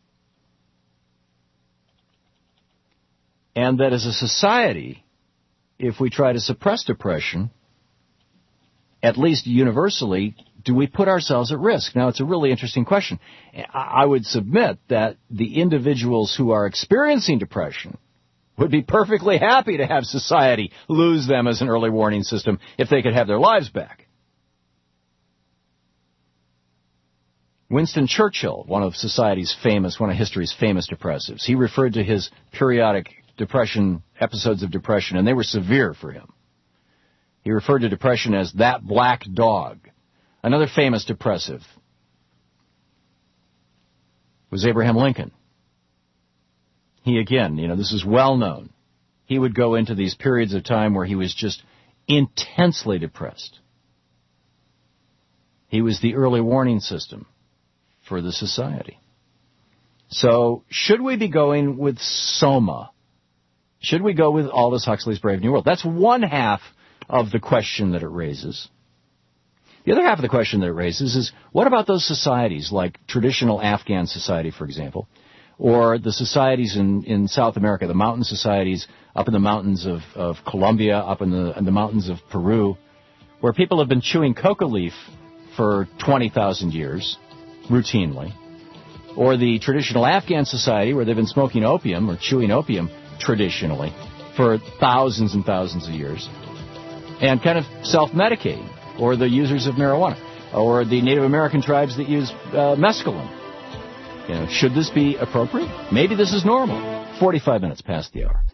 And that as a society, if we try to suppress depression, at least universally, do we put ourselves at risk? Now, it's a really interesting question. I would submit that the individuals who are experiencing depression would be perfectly happy to have society lose them as an early warning system if they could have their lives back. Winston Churchill, one of history's famous depressives, he referred to his periodic episodes of depression, and they were severe for him. He referred to depression as that black dog. Another famous depressive was Abraham Lincoln. He again, this is well known. he would go into these periods of time where he was just intensely depressed. He was the early warning system for the society. So, should we be going with Soma? Should we go with Aldous Huxley's Brave New World? That's one half of the question that it raises. The other half of the question that it raises is, what about those societies, like traditional Afghan society, for example, or the societies in South America, the mountain societies up in the mountains of Colombia, up in the mountains of Peru, where people have been chewing coca leaf for 20,000 years, routinely, or the traditional Afghan society where they've been smoking opium or chewing opium traditionally for thousands and thousands of years, and kind of self-medicating, or the users of marijuana, or the Native American tribes that use mescaline. You know, should this be appropriate? Maybe this is normal. 45 minutes past the hour.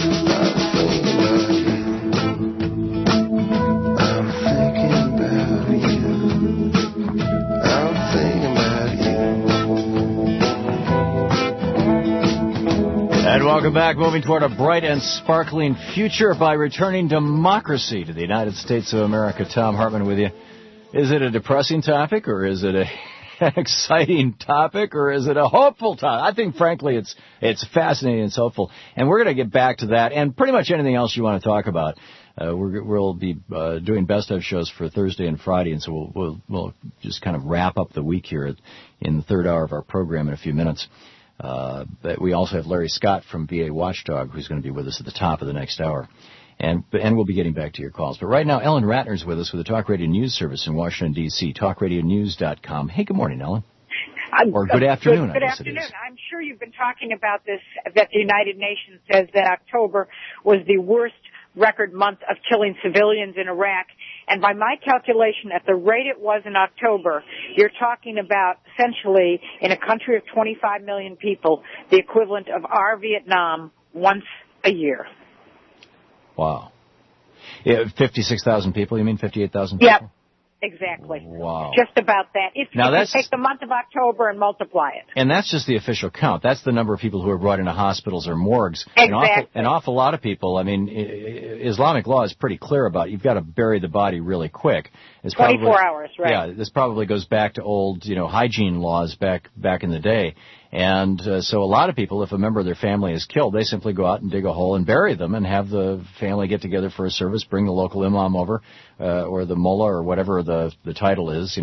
And welcome back, moving toward a bright and sparkling future by returning democracy to the United States of America. Thom Hartmann with you. Is it a depressing topic, or is it an exciting topic, or is it a hopeful topic? I think, frankly, it's fascinating, it's hopeful. And we're going to get back to that and pretty much anything else you want to talk about. We'll be doing best of shows for Thursday and Friday, and so we'll just kind of wrap up the week here in the third hour of our program in a few minutes. But we also have Larry Scott from VA Watchdog, who's going to be with us at the top of the next hour. And we'll be getting back to your calls. But right now, Ellen Ratner's with us with the Talk Radio News Service in Washington, D.C., talkradionews.com. Hey, good morning, Ellen. Or good afternoon, Good afternoon. I'm sure you've been talking about this, that the United Nations says that October was the worst record month of killing civilians in Iraq. And by my calculation, at the rate it was in October, you're talking about essentially, in a country of 25 million people, the equivalent of our Vietnam once a year. Wow. Yeah, 56,000 people, you mean 58,000 people? Yep, exactly. Wow. Just about that. If now you take the month of October and multiply it. And that's just the official count. That's the number of people who are brought into hospitals or morgues. Exactly. An awful lot of people, I mean, Islamic law is pretty clear about it. You've got to bury the body really quick. It's 24 hours, right. Yeah, this probably goes back to old, hygiene laws back in the day. And so a lot of people, if a member of their family is killed, they simply go out and dig a hole and bury them and have the family get together for a service, bring the local imam over, or the mullah or whatever the title is.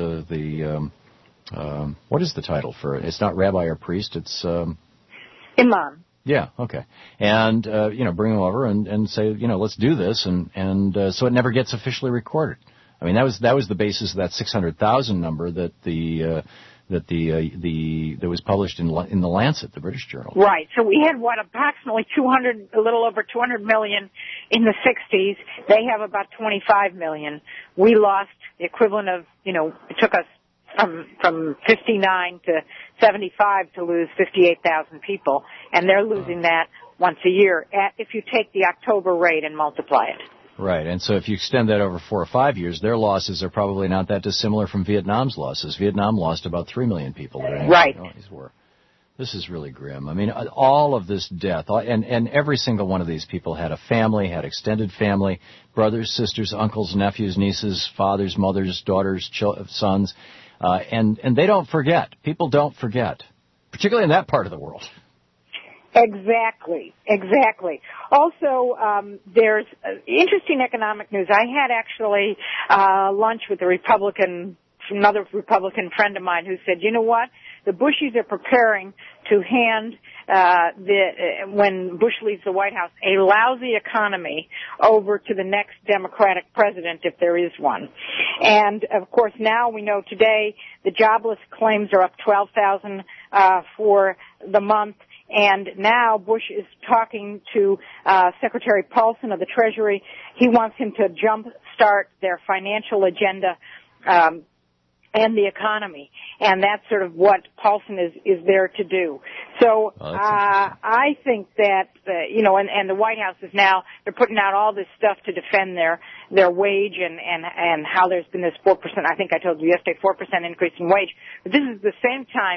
What is the title for it? It's not rabbi or priest. It's imam. Yeah, okay. And bring them over and say, let's do this, and so it never gets officially recorded. I mean, that was the basis of that 600,000 number that that was published in the Lancet, the British journal. Right. So we had approximately a little over 200 million in the 60s. They have about 25 million. We lost the equivalent of, it took us from 59 to 75 to lose 58,000 people, and they're losing that once a year if you take the October rate and multiply it. Right, and so if you extend that over 4 or 5 years, their losses are probably not that dissimilar from Vietnam's losses. Vietnam lost about 3 million people during the war. This is really grim. I mean, all of this death, and every single one of these people had a family, had extended family, brothers, sisters, uncles, nephews, nieces, fathers, mothers, daughters, sons, and they don't forget. People don't forget, particularly in that part of the world. Exactly. Also, there's interesting economic news. I had actually lunch with another Republican friend of mine who said, you know what? The Bushies are preparing to hand when Bush leaves the White House, a lousy economy over to the next Democratic president, if there is one. And of course, now we know today the jobless claims are up 12,000 for the month. And now Bush is talking to Secretary Paulson of the Treasury. He wants him to jumpstart their financial agenda and the economy. And that's sort of what Paulson is there to do. So I think that, and the White House is now, they're putting out all this stuff to defend their wage and how there's been this 4%, I think I told you yesterday, 4% increase in wage. But this is the same time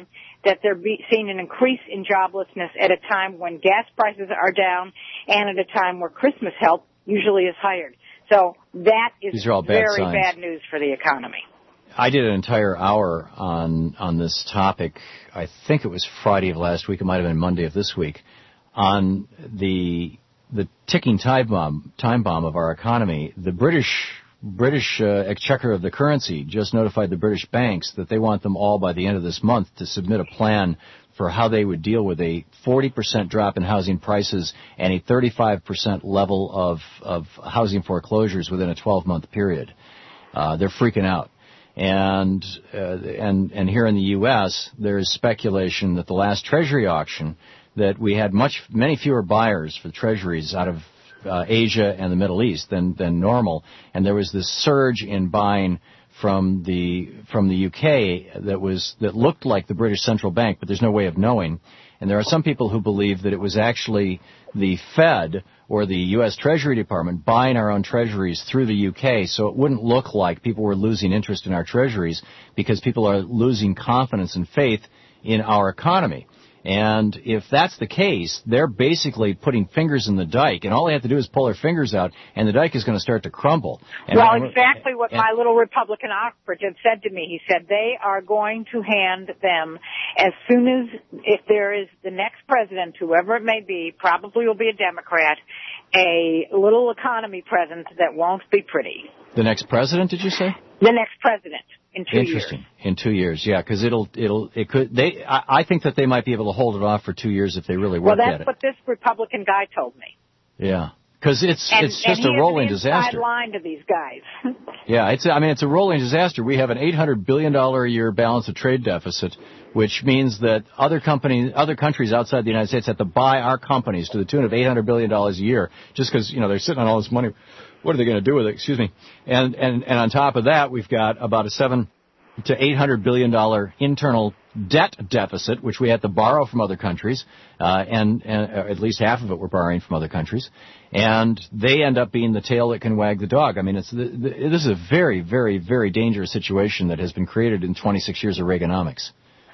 that they're seeing an increase in joblessness at a time when gas prices are down and at a time where Christmas help usually is hired. So that is These are all bad very signs. bad news for the economy. I did an entire hour on this topic. I think it was Friday of last week. It might have been Monday of this week, on the ticking time bomb of our economy. The British exchequer of the currency just notified the British banks that they want them all by the end of this month to submit a plan for how they would deal with a 40% drop in housing prices and a 35% level of housing foreclosures within a 12-month period. They're freaking out. And here in the U.S., there is speculation that the last Treasury auction, that we had many fewer buyers for treasuries out of Asia and the Middle East than normal, and there was this surge in buying from the UK that looked like the British Central Bank, but there's no way of knowing. And there are some people who believe that it was actually the Fed or the U.S. Treasury Department buying our own treasuries through the UK, so it wouldn't look like people were losing interest in our treasuries, because people are losing confidence and faith in our economy. And if that's the case, they're basically putting fingers in the dike, and all they have to do is pull their fingers out, and the dike is going to start to crumble. Well, exactly what my little Republican operative said to me. He said they are going to hand them, as soon as, if there is the next president, whoever it may be, probably will be a Democrat, a little economy present that won't be pretty. The next president, did you say? The next president. In 2 years. Interesting. In 2 years, yeah, because I think that they might be able to hold it off for 2 years if they really work at it. Well, that's what this Republican guy told me. Yeah, because it's just a rolling disaster. Line to these guys. Yeah, it's a rolling disaster. We have an $800 billion a year balance of trade deficit, which means that other countries outside the United States have to buy our companies to the tune of $800 billion a year, just because they're sitting on all this money. What are they going to do with it? Excuse me. And on top of that, we've got about a $700 to $800 billion internal debt deficit, which we have to borrow from other countries, and at least half of it we're borrowing from other countries, and they end up being the tail that can wag the dog. I mean, this is a very, very, very dangerous situation that has been created in 26 years of Reaganomics.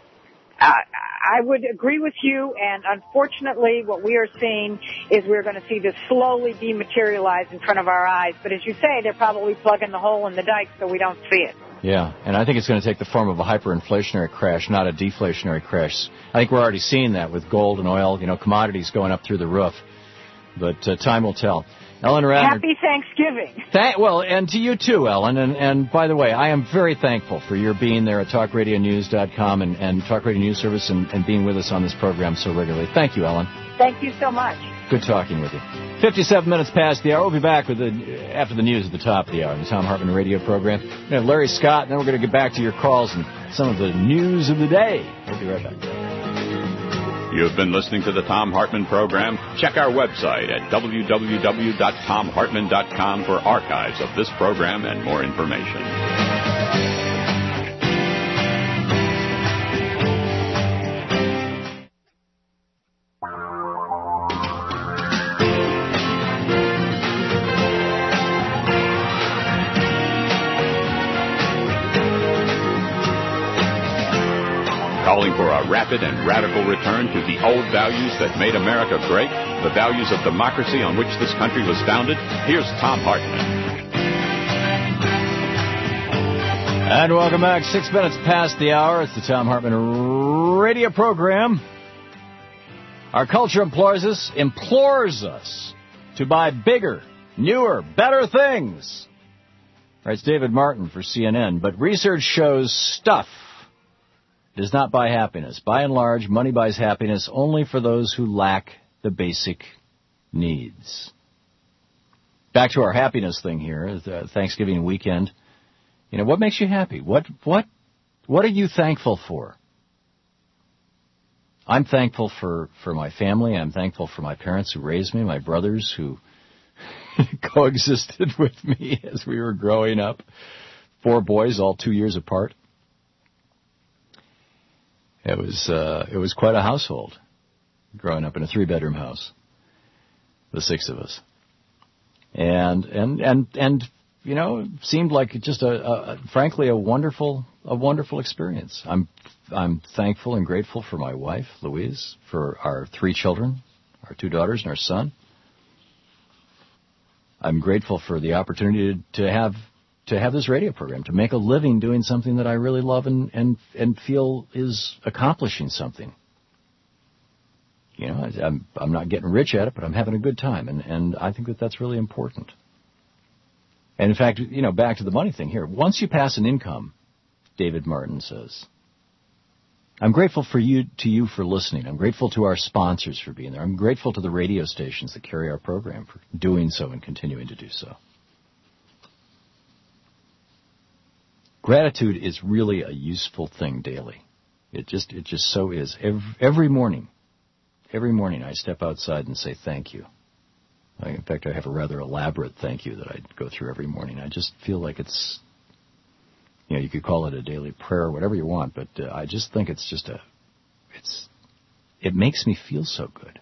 I would agree with you, and unfortunately what we are seeing is we're going to see this slowly dematerialize in front of our eyes. But as you say, they're probably plugging the hole in the dike so we don't see it. Yeah, and I think it's going to take the form of a hyperinflationary crash, not a deflationary crash. I think we're already seeing that with gold and oil, commodities going up through the roof. But time will tell. Ellen Ratner. Happy Thanksgiving. And to you too, Ellen. And by the way, I am very thankful for your being there at TalkRadioNews.com and Talk Radio News Service and being with us on this program so regularly. Thank you, Ellen. Thank you so much. Good talking with you. 57 minutes past the hour. We'll be back after the news at the top of the hour, the Tom Hartman radio program. We're going to have Larry Scott, and then we're going to get back to your calls and some of the news of the day. We'll be right back. You've been listening to the Tom Hartman program. Check our website at www.tomhartman.com for archives of this program and more information. Calling for a rapid and radical return to the old values that made America great, the values of democracy on which this country was founded, here's Tom Hartman. And welcome back. 6 minutes past the hour. It's the Tom Hartman radio program. Our culture implores us to buy bigger, newer, better things. Writes David Martin for CNN. But research shows stuff does not buy happiness. By and large, money buys happiness only for those who lack the basic needs. Back to our happiness thing here, the Thanksgiving weekend. What makes you happy? What are you thankful for? I'm thankful for my family. I'm thankful for my parents who raised me, my brothers who coexisted with me as we were growing up. 4 boys, all 2 years apart. It was quite a household, growing up in a 3-bedroom house, the 6 of us, and it seemed like just frankly a wonderful a wonderful experience. I'm thankful and grateful for my wife, Louise, for our 3 children, our 2 daughters and our son. I'm grateful for the opportunity to have this radio program, to make a living doing something that I really love and feel is accomplishing something. You know, I'm not getting rich at it, but I'm having a good time, and I think that that's really important. And in fact, you know, back to the money thing here. Once you pass an income, David Martin says, I'm grateful to you for listening. I'm grateful to our sponsors for being there. I'm grateful to the radio stations that carry our program for doing so and continuing to do so. Gratitude is really a useful thing daily. It just so is. Every morning I step outside and say thank you. In fact, I have a rather elaborate thank you that I go through every morning. I just feel like it's, you know, you could call it a daily prayer, whatever you want, but I just think it's just it makes me feel so good.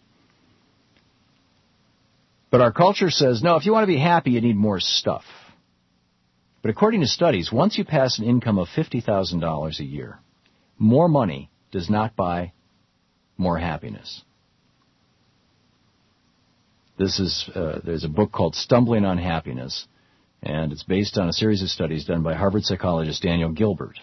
But our culture says, no, if you want to be happy, you need more stuff. But according to studies, once you pass an income of $50,000 a year, more money does not buy more happiness. There's a book called Stumbling on Happiness, and it's based on a series of studies done by Harvard psychologist Daniel Gilbert.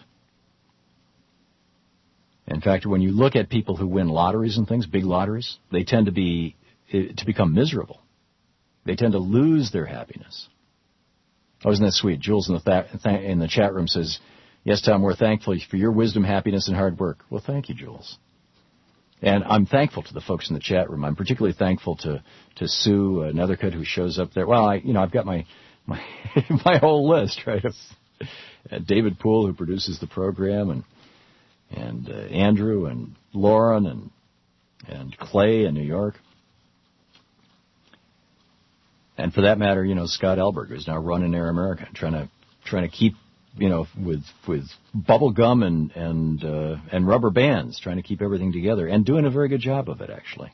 In fact, when you look at people who win lotteries and things, big lotteries, they tend to become miserable. They tend to lose their happiness. Oh, isn't that sweet? Jules in the chat room says, yes, Tom, we're thankful for your wisdom, happiness, and hard work. Well, thank you, Jules. And I'm thankful to the folks in the chat room. I'm particularly thankful to Sue Nethercutt, who shows up there. Well, I've got my my whole list, right? David Poole, who produces the program, and Andrew and Lauren and Clay in New York. And for that matter, you know, Scott Elberg, who's now running Air America, trying to keep, you know, with bubble gum and rubber bands, trying to keep everything together, and doing a very good job of it, actually.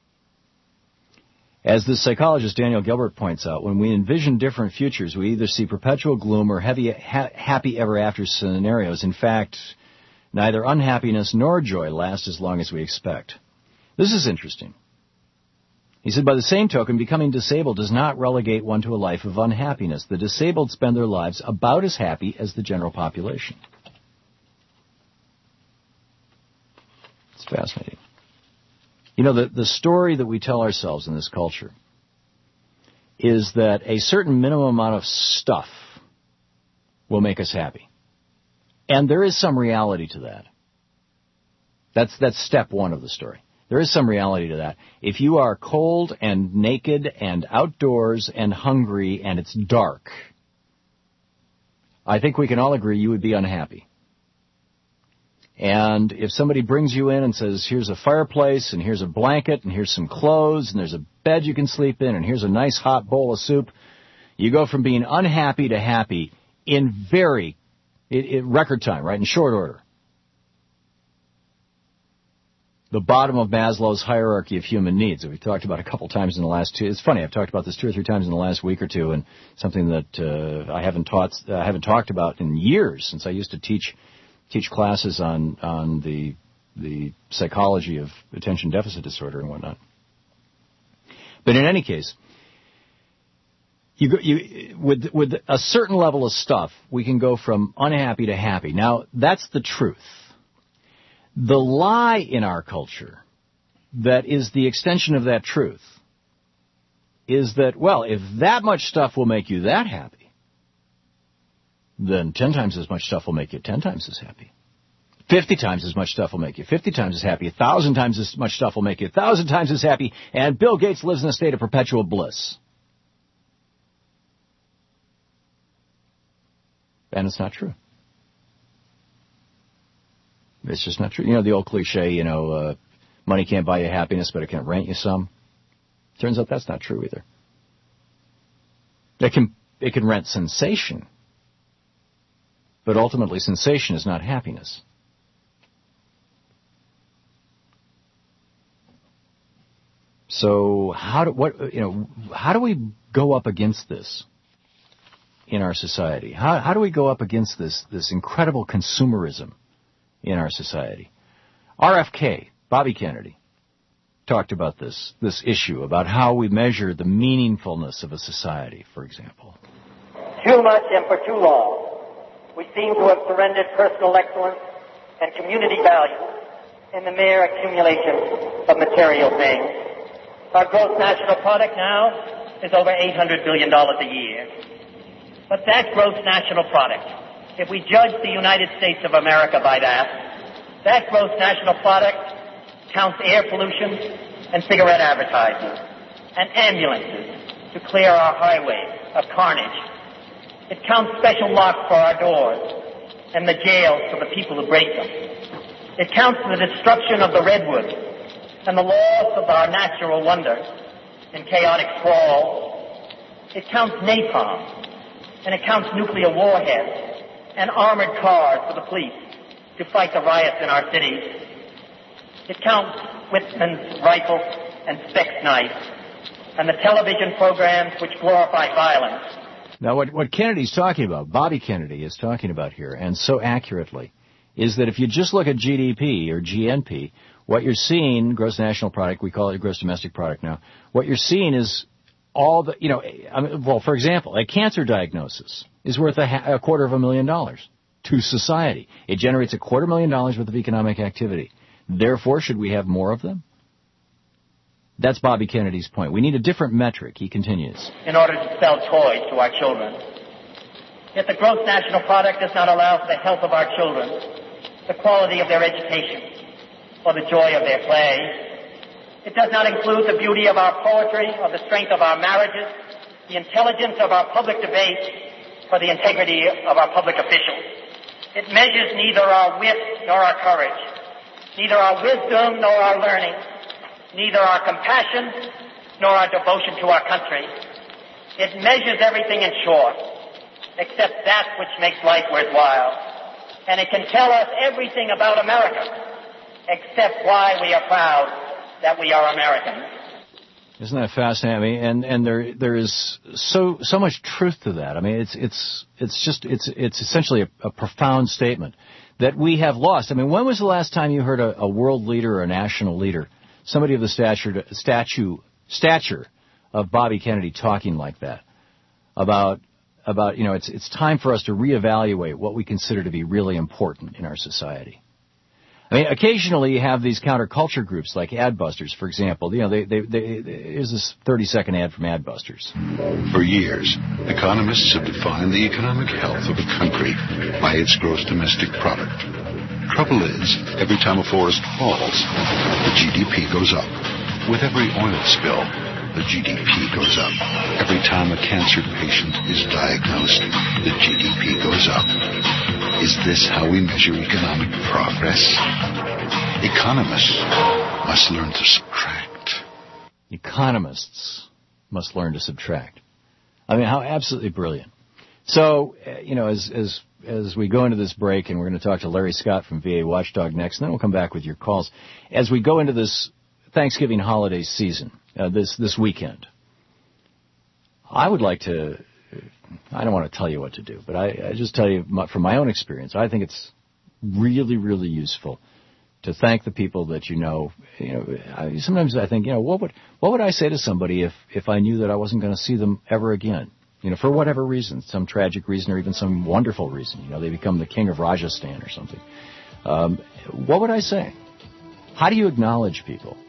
As the psychologist Daniel Gilbert points out, when we envision different futures, we either see perpetual gloom or happy ever after scenarios. In fact, neither unhappiness nor joy last as long as we expect. This is interesting. He said, by the same token, becoming disabled does not relegate one to a life of unhappiness. The disabled spend their lives about as happy as the general population. It's fascinating. You know, the story that we tell ourselves in this culture is that a certain minimum amount of stuff will make us happy. And there is some reality to that. That's step one of the story. There is some reality to that. If you are cold and naked and outdoors and hungry and it's dark, I think we can all agree you would be unhappy. And if somebody brings you in and says, here's a fireplace and here's a blanket and here's some clothes and there's a bed you can sleep in and here's a nice hot bowl of soup, you go from being unhappy to happy in record time, right, in short order. The bottom of Maslow's hierarchy of human needs that we've talked about a couple times in the last it's funny, I've talked about this 2 or 3 times in the last week or two, and something that I haven't talked about in years, since I used to teach classes on the psychology of attention deficit disorder and whatnot. But in any case, with a certain level of stuff, we can go from unhappy to happy. Now, that's the truth. The lie in our culture that is the extension of that truth is that, well, if that much stuff will make you that happy, then 10 times as much stuff will make you 10 times as happy. 50 times as much stuff will make you 50 times as happy. 1,000 times as much stuff will make you 1,000 times as happy. And Bill Gates lives in a state of perpetual bliss. And it's not true. It's just not true. You know, the old cliche, money can't buy you happiness, but it can rent you some. Turns out that's not true either. It can rent sensation, but ultimately sensation is not happiness. So how do we go up against this? in our society? How do we go up against this incredible consumerism in our society? RFK, Bobby Kennedy, talked about this issue, about how we measure the meaningfulness of a society, for example. Too much and for too long, we seem to have surrendered personal excellence and community value in the mere accumulation of material things. Our gross national product now is over $800 billion a year. But that gross national product, if we judge the United States of America by that gross national product counts air pollution and cigarette advertising and ambulances to clear our highways of carnage. It counts special locks for our doors and the jails for the people who break them. It counts the destruction of the redwoods and the loss of our natural wonder in chaotic sprawl. It counts napalm, and it counts nuclear warheads and armored cars for the police to fight the riots in our cities. It counts Whitman's rifle and Speck's knife and the television programs which glorify violence. Now, what Kennedy's talking about, Bobby Kennedy is talking about here, and so accurately, is that if you just look at GDP or GNP, what you're seeing, gross national product, we call it gross domestic product now, what you're seeing is all the, well, for example, a cancer diagnosis is worth $250,000 to society. It generates $250,000 worth of economic activity. Therefore, should we have more of them? That's Bobby Kennedy's point. We need a different metric, he continues. In order to sell toys to our children. Yet the gross national product does not allow for the health of our children, the quality of their education, or the joy of their play. It does not include the beauty of our poetry, or the strength of our marriages, the intelligence of our public debate, or the integrity of our public officials. It measures neither our wit nor our courage, neither our wisdom nor our learning, neither our compassion nor our devotion to our country. It measures everything in short, except that which makes life worthwhile. And it can tell us everything about America, except why we are proud that we are Americans. Isn't that fascinating? I mean, and there is so much truth to that. I mean, it's essentially a profound statement that we have lost. I mean, when was the last time you heard a world leader or a national leader, somebody of the stature of Bobby Kennedy, talking like that about it's time for us to reevaluate what we consider to be really important in our society. I mean, occasionally you have these counterculture groups like Adbusters, for example. Here's this 30-second ad from Adbusters. For years, economists have defined the economic health of a country by its gross domestic product. Trouble is, every time a forest falls, the GDP goes up. With every oil spill, the GDP goes up. Every time a cancer patient is diagnosed, the GDP goes up. Is this how we measure economic progress? Economists must learn to subtract. Economists must learn to subtract. I mean, how absolutely brilliant. So, as we go into this break, and we're going to talk to Larry Scott from VA Watchdog next, and then we'll come back with your calls. As we go into this Thanksgiving holiday season, this weekend, I would like to, I don't want to tell you what to do, but I just tell you from my own experience, I think it's really, really useful to thank the people that you know. Sometimes I think, what would I say to somebody if I knew that I wasn't going to see them ever again? For whatever reason, some tragic reason or even some wonderful reason. They become the king of Rajasthan or something. What would I say? How do you acknowledge people?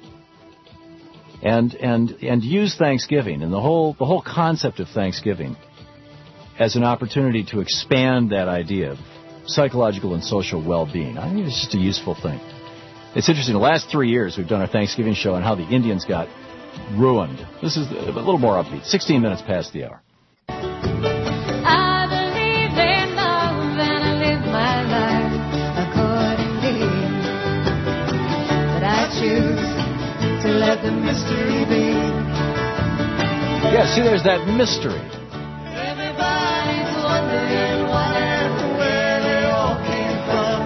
And use Thanksgiving and the whole concept of Thanksgiving as an opportunity to expand that idea of psychological and social well-being. I think it's just a useful thing. It's interesting. The last 3 years we've done our Thanksgiving show on how the Indians got ruined. This is a little more upbeat. 16 minutes past the hour. I believe in love and I live my life accordingly. But I choose to let the mystery be. Yeah, see, there's that mystery. Everybody's wondering what and where they all came from.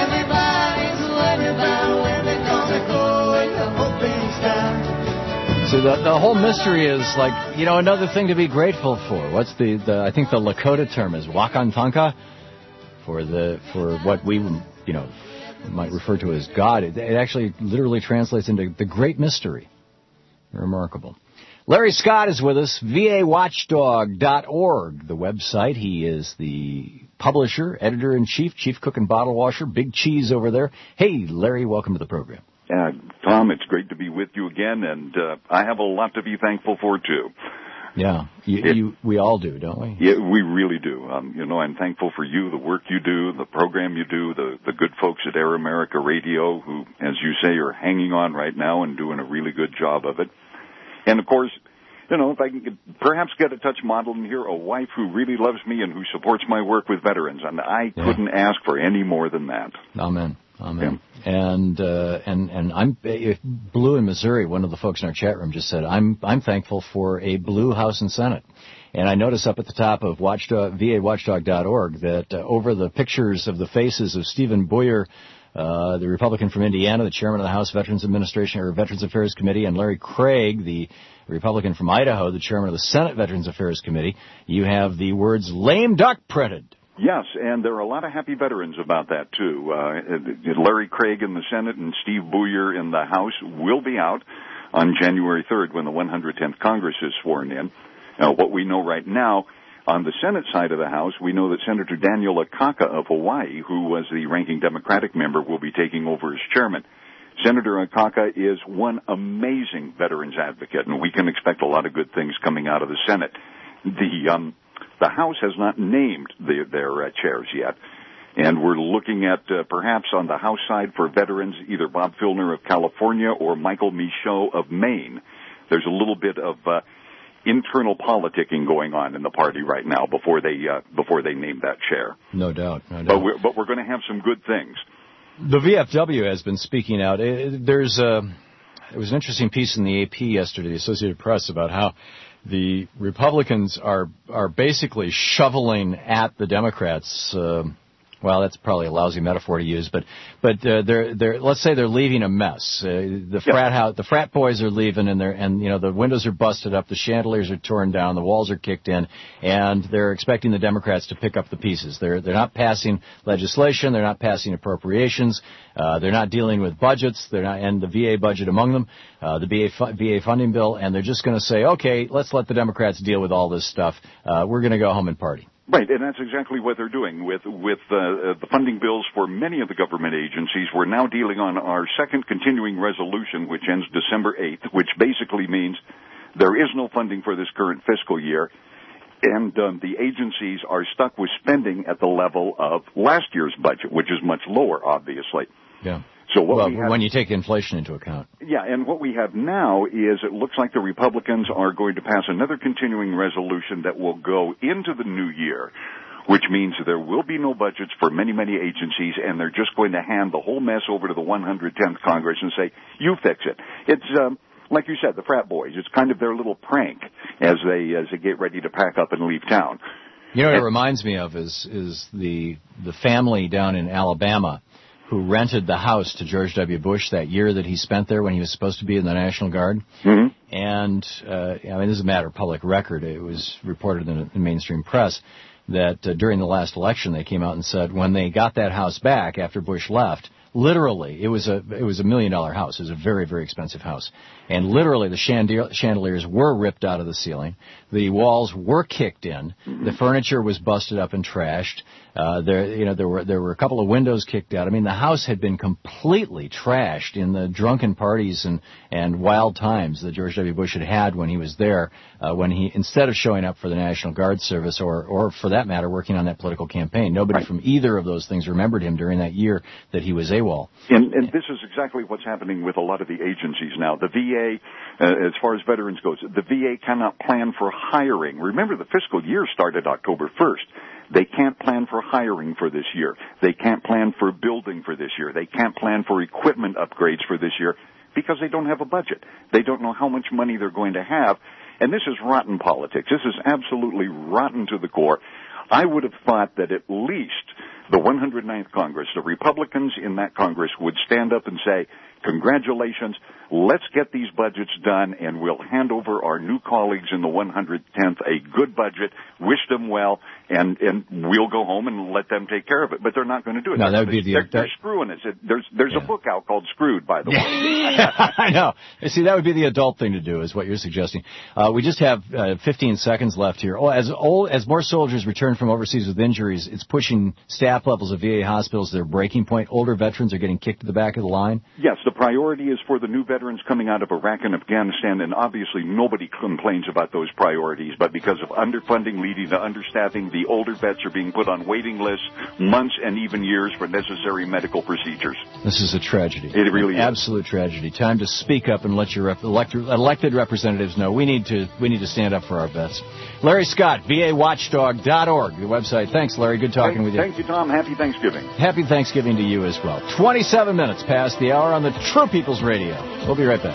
Everybody's worried about where they're gonna go in the hoping star. So the whole mystery is like, you know, another thing to be grateful for. What's the I think the Lakota term is Wakantanka for what we, you know, might refer to as God. It actually literally translates into the great mystery. Remarkable. Larry Scott is with us, VAWatchdog.org, the website. He is the publisher, editor-in-chief, chief cook and bottle washer, big cheese over there. Hey, Larry, welcome to the program. Tom, it's great to be with you again, and I have a lot to be thankful for, too. Yeah, we all do, don't we? Yeah, we really do. You know, I'm thankful for you, the work you do, the program you do, the good folks at Air America Radio who, as you say, are hanging on right now and doing a really good job of it. And, of course, you know, if I can perhaps get a touch model in here, a wife who really loves me and who supports my work with veterans, and I couldn't ask for any more than that. Amen. Amen. Yeah. And I'm Blue in Missouri. One of the folks in our chat room just said, I'm thankful for a blue House and Senate. And I notice up at the top of VAWatchdog.org that over the pictures of the faces of Stephen Boyer, the Republican from Indiana, the chairman of the House Veterans Administration or Veterans Affairs Committee, and Larry Craig, the Republican from Idaho, the chairman of the Senate Veterans Affairs Committee, you have the words lame duck printed. Yes, and there are a lot of happy veterans about that, too. Larry Craig in the Senate and Steve Boyer in the House will be out on January 3rd when the 110th Congress is sworn in. Now, what we know right now, on the Senate side of the House, we know that Senator Daniel Akaka of Hawaii, who was the ranking Democratic member, will be taking over as chairman. Senator Akaka is one amazing veterans advocate, and we can expect a lot of good things coming out of the Senate. The House has not named their chairs yet, and we're looking at perhaps on the House side for veterans, either Bob Filner of California or Michael Michaud of Maine. There's a little bit of internal politicking going on in the party right now before they name that chair. No doubt. No doubt. But we're going to have some good things. The VFW has been speaking out. There was an interesting piece in the AP yesterday, the Associated Press, about how the Republicans are basically shoveling at the Democrats. Well, that's probably a lousy metaphor to use, but they're let's say they're leaving a mess. The frat boys are leaving, and you know the windows are busted up, the chandeliers are torn down, the walls are kicked in, and they're expecting the Democrats to pick up the pieces. They're not passing legislation, they're not passing appropriations, they're not dealing with budgets, and the VA budget among them, the VA funding bill, and they're just going to say, okay, let's let the Democrats deal with all this stuff. We're going to go home and party. Right, and that's exactly what they're doing with the funding bills for many of the government agencies. We're now dealing on our second continuing resolution, which ends December 8th, which basically means there is no funding for this current fiscal year, and the agencies are stuck with spending at the level of last year's budget, which is much lower, obviously. Yeah. So when you take inflation into account. Yeah, and what we have now is it looks like the Republicans are going to pass another continuing resolution that will go into the new year, which means there will be no budgets for many, many agencies, and they're just going to hand the whole mess over to the 110th Congress and say, you fix it. It's, like you said, the frat boys. It's kind of their little prank as they get ready to pack up and leave town. You know what it reminds me of is the family down in Alabama who rented the house to George W. Bush that year that he spent there when he was supposed to be in the National Guard. Mm-hmm. And, I mean, this is a matter of public record. It was reported in the mainstream press that during the last election they came out and said when they got that house back after Bush left, literally, it was a $1 million house. It was a very, very expensive house. And literally the chandeliers were ripped out of the ceiling. The walls were kicked in. Mm-hmm. The furniture was busted up and trashed. There were a couple of windows kicked out. I mean, the house had been completely trashed in the drunken parties and wild times that George W. Bush had when he was there, when he, instead of showing up for the National Guard service or for that matter, working on that political campaign. Nobody from either of those things remembered him during that year that he was AWOL. And this is exactly what's happening with a lot of the agencies now. The VA, as far as veterans goes, the VA cannot plan for hiring. Remember, the fiscal year started October 1st. They can't plan for hiring for this year. They can't plan for building for this year. They can't plan for equipment upgrades for this year because they don't have a budget. They don't know how much money they're going to have. And this is rotten politics. This is absolutely rotten to the core. I would have thought that at least the 109th Congress, the Republicans in that Congress would stand up and say, congratulations, Let's get these budgets done, and we'll hand over our new colleagues in the 110th a good budget, wish them well, and we'll go home and let them take care of it. But they're not going to do it. No, that would be they're screwing us. There's a book out called Screwed, by the way. I know. See, that would be the adult thing to do, is what you're suggesting. We just have 15 seconds left here. As more soldiers return from overseas with injuries, it's pushing staff levels of VA hospitals to their breaking point. Older veterans are getting kicked to the back of the line. Yes, the priority is for the new veterans coming out of Iraq and Afghanistan, and obviously nobody complains about those priorities, but because of underfunding leading to understaffing, the older vets are being put on waiting lists, months and even years for necessary medical procedures. This is a tragedy. It really is. Absolute tragedy. Time to speak up and let your elected representatives know we need to stand up for our vets. Larry Scott, VAWatchdog.org, the website. Thanks, Larry. Good talking with you. Thank you, Tom. Happy Thanksgiving. Happy Thanksgiving to you as well. 27 minutes past the hour on the True People's Radio. We'll be right back.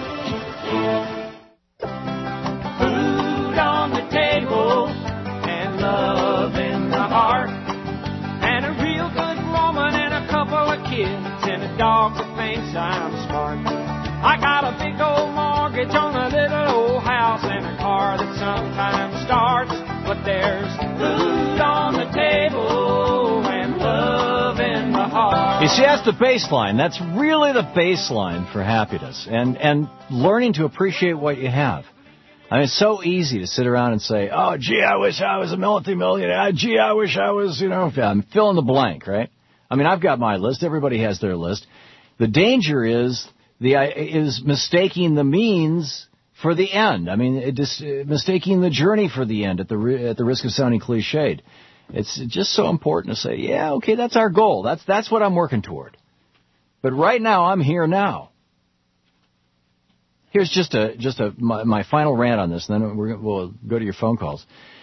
Food on the table and love in the heart, and a real good woman and a couple of kids and a dog that thinks I'm smart. I got a big old mortgage on a little old house and a car that sometimes starts, but there's food on the table and love in the heart. You see, that's the baseline. That's really the baseline for happiness and learning to appreciate what you have. I mean, it's so easy to sit around and say, oh, gee, I wish I was a multi-millionaire. Gee, I wish I was, fill in the blank, right? I mean, I've got my list. Everybody has their list. The danger is mistaking the means for the end. I mean, mistaking the journey for the end at the risk of sounding cliched. It's just so important to say, yeah, okay, that's our goal. That's what I'm working toward. But right now, I'm here now. Here's my final rant on this, and then we'll go to your phone calls.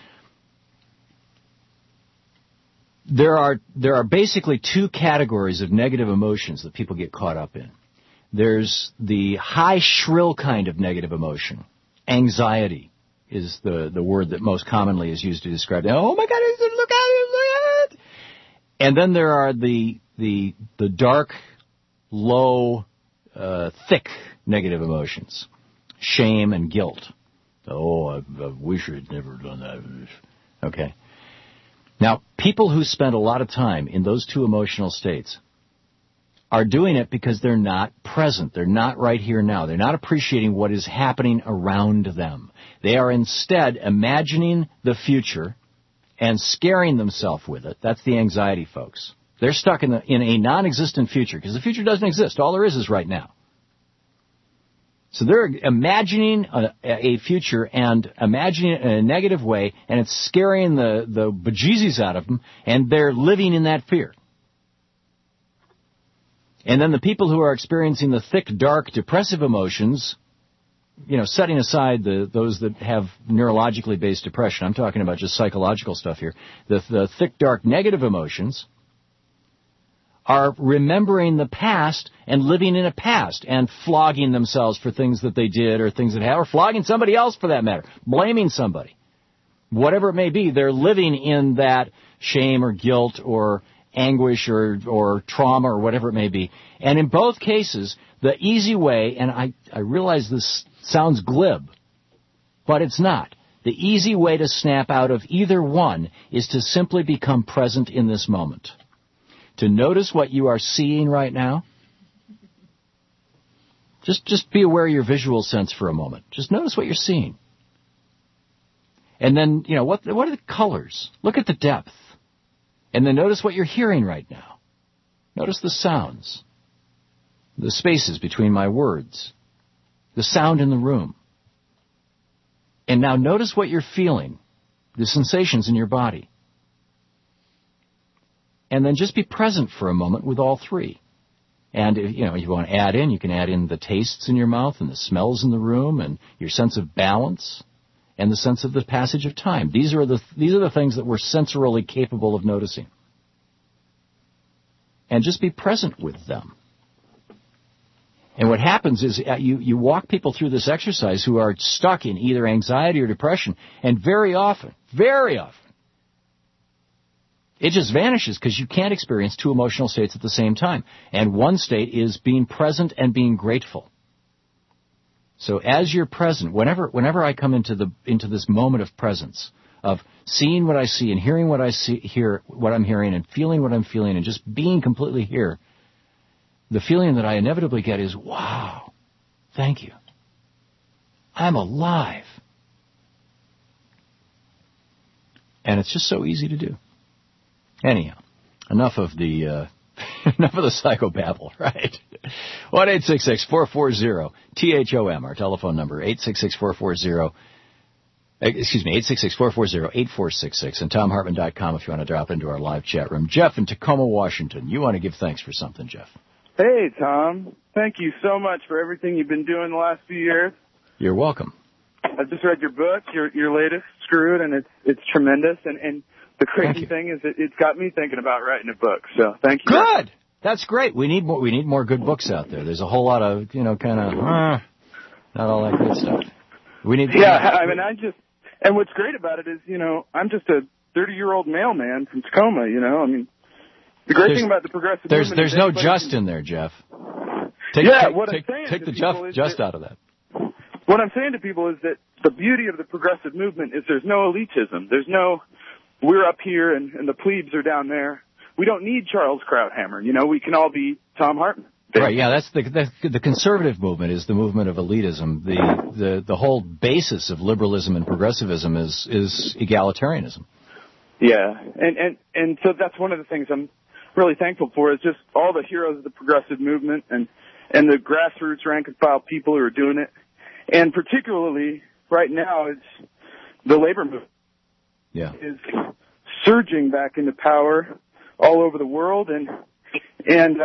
There are basically two categories of negative emotions that people get caught up in. There's the high, shrill kind of negative emotion. Anxiety is the word that most commonly is used to describe it. Oh my God, look at it! And then there are the dark, low, thick negative emotions. Shame and guilt. Oh, I wish I'd never done that. Okay. Now, people who spend a lot of time in those two emotional states are doing it because they're not present. They're not right here now. They're not appreciating what is happening around them. They are instead imagining the future and scaring themselves with it. That's the anxiety, folks. They're stuck in a non-existent future because the future doesn't exist. All there is right now. So they're imagining a future and imagining it in a negative way, and it's scaring the bejesus out of them, and they're living in that fear. And then the people who are experiencing the thick, dark, depressive emotions, setting aside those that have neurologically based depression, I'm talking about just psychological stuff here, the thick, dark, negative emotions are remembering the past and living in a past and flogging themselves for things that they did or things that happened, or flogging somebody else for that matter, blaming somebody. Whatever it may be, they're living in that shame or guilt or anguish or trauma or whatever it may be. And in both cases, the easy way, and I realize this sounds glib, but it's not. The easy way to snap out of either one is to simply become present in this moment. To notice what you are seeing right now. Just be aware of your visual sense for a moment. Just notice what you're seeing. And then, what are the colors? Look at the depth. And then notice what you're hearing right now. Notice the sounds. The spaces between my words. The sound in the room. And now notice what you're feeling. The sensations in your body. And then just be present for a moment with all three. And if you want to add in, you can add in the tastes in your mouth and the smells in the room and your sense of balance and the sense of the passage of time. These are the things that we're sensorily capable of noticing. And just be present with them. And what happens is you walk people through this exercise who are stuck in either anxiety or depression, and very often, it just vanishes because you can't experience two emotional states at the same time. And one state is being present and being grateful. So as you're present, whenever I come into this moment of presence, of seeing what I see and hearing what I hear what I'm hearing and feeling what I'm feeling and just being completely here, the feeling that I inevitably get is, wow, thank you. I'm alive. And it's just so easy to do. Anyhow, enough of the psychobabble, right? 1-866-440-THOM, our telephone number, 866-440-8466, and TomHartman.com if you want to drop into our live chat room. Jeff in Tacoma, Washington. You want to give thanks for something, Jeff. Hey, Tom. Thank you so much for everything you've been doing the last few years. You're welcome. I just read your book, your latest, Screwed, and it's tremendous. And the crazy thing is it's got me thinking about writing a book. So thank you. Good. That's great. We need more good books out there. There's a whole lot of, kind of, not all that good stuff. We need. And what's great about it is, I'm just a 30-year-old mailman from Tacoma. The great thing about the progressive movement. There's no just in there, Jeff. Take the just out of that. What I'm saying to people is that the beauty of the progressive movement is there's no elitism. There's no, we're up here and the plebes are down there. We don't need Charles Krauthammer. We can all be Tom Hartman. Right, yeah, that's the conservative movement is the movement of elitism. The whole basis of liberalism and progressivism is egalitarianism. Yeah, and so that's one of the things I'm really thankful for is just all the heroes of the progressive movement and the grassroots rank and file people who are doing it. And particularly right now, it's the labor movement is surging back into power all over the world. And I'm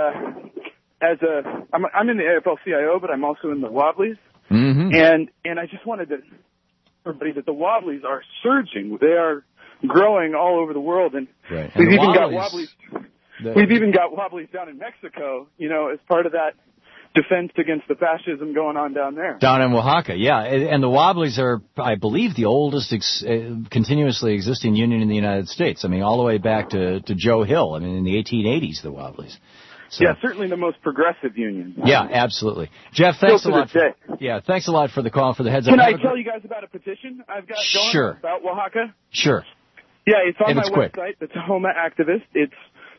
in the AFL-CIO, but I'm also in the Wobblies. Mm-hmm. And I just wanted to tell everybody that the Wobblies are surging. They are growing all over the world. And we've even got Wobblies down in Mexico, as part of that defense against the fascism going on down there. Down in Oaxaca, yeah. And the Wobblies are, I believe, the oldest continuously existing union in the United States. I mean, all the way back to Joe Hill. I mean, in the 1880s, the Wobblies. So, yeah, certainly the most progressive union. Yeah, absolutely. Jeff, thanks a lot. Thanks a lot for the call, for the heads up. Can I tell you guys about a petition I've got going about Oaxaca? Sure. Yeah, it's on my website, the Tahoma Activist. It's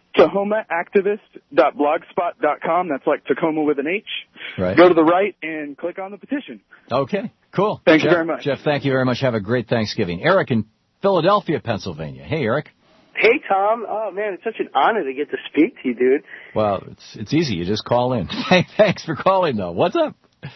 TahomaActivist.blogspot.com. That's like Tacoma with an H. Right. Go to the right and click on the petition. Okay, cool. Thank you very much. Jeff, thank you very much. Have a great Thanksgiving. Eric in Philadelphia, Pennsylvania. Hey, Eric. Hey, Tom. Oh, man, it's such an honor to get to speak to you, dude. Well, it's easy. You just call in. Thanks for calling, though. What's up?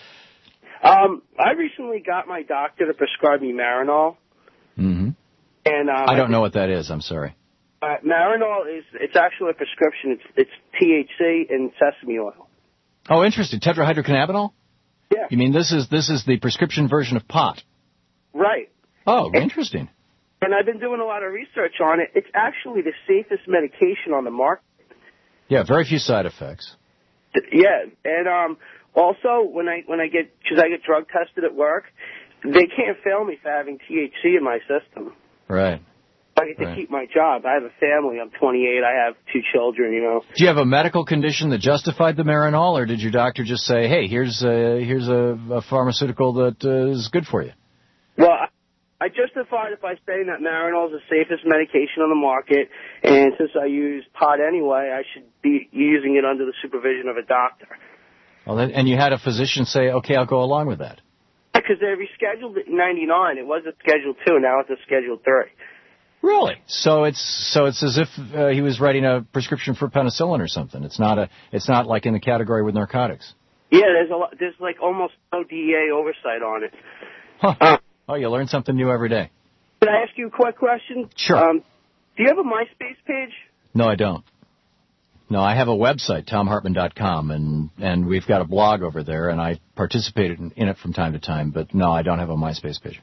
I recently got my doctor to prescribe me Marinol. Mm-hmm. And I don't know what that is. I'm sorry. Marinol it's actually a prescription. It's THC and sesame oil. Oh, interesting. Tetrahydrocannabinol? Yeah. You mean this is the prescription version of pot? Right. Oh, interesting. And I've been doing a lot of research on it. It's actually the safest medication on the market. Yeah, very few side effects. Yeah, and also when I get drug tested at work, they can't fail me for having THC in my system. Right. I get to keep my job. I have a family. I'm 28. I have 2 children, Do you have a medical condition that justified the Marinol, or did your doctor just say, hey, here's a pharmaceutical that is good for you? Well, I justified it by saying that Marinol is the safest medication on the market, and since I use pot anyway, I should be using it under the supervision of a doctor. Well, and you had a physician say, okay, I'll go along with that. Because they rescheduled it in 99. It was a Schedule 2. Now it's a Schedule 3. Really? So it's as if he was writing a prescription for penicillin or something. It's not like in the category with narcotics. Yeah, there's like almost no DEA oversight on it. Huh. Oh, you learn something new every day. Can I ask you a quick question? Sure. Do you have a MySpace page? No, I don't. No, I have a website, TomHartman.com, and we've got a blog over there, and I participated in it from time to time, but no, I don't have a MySpace page.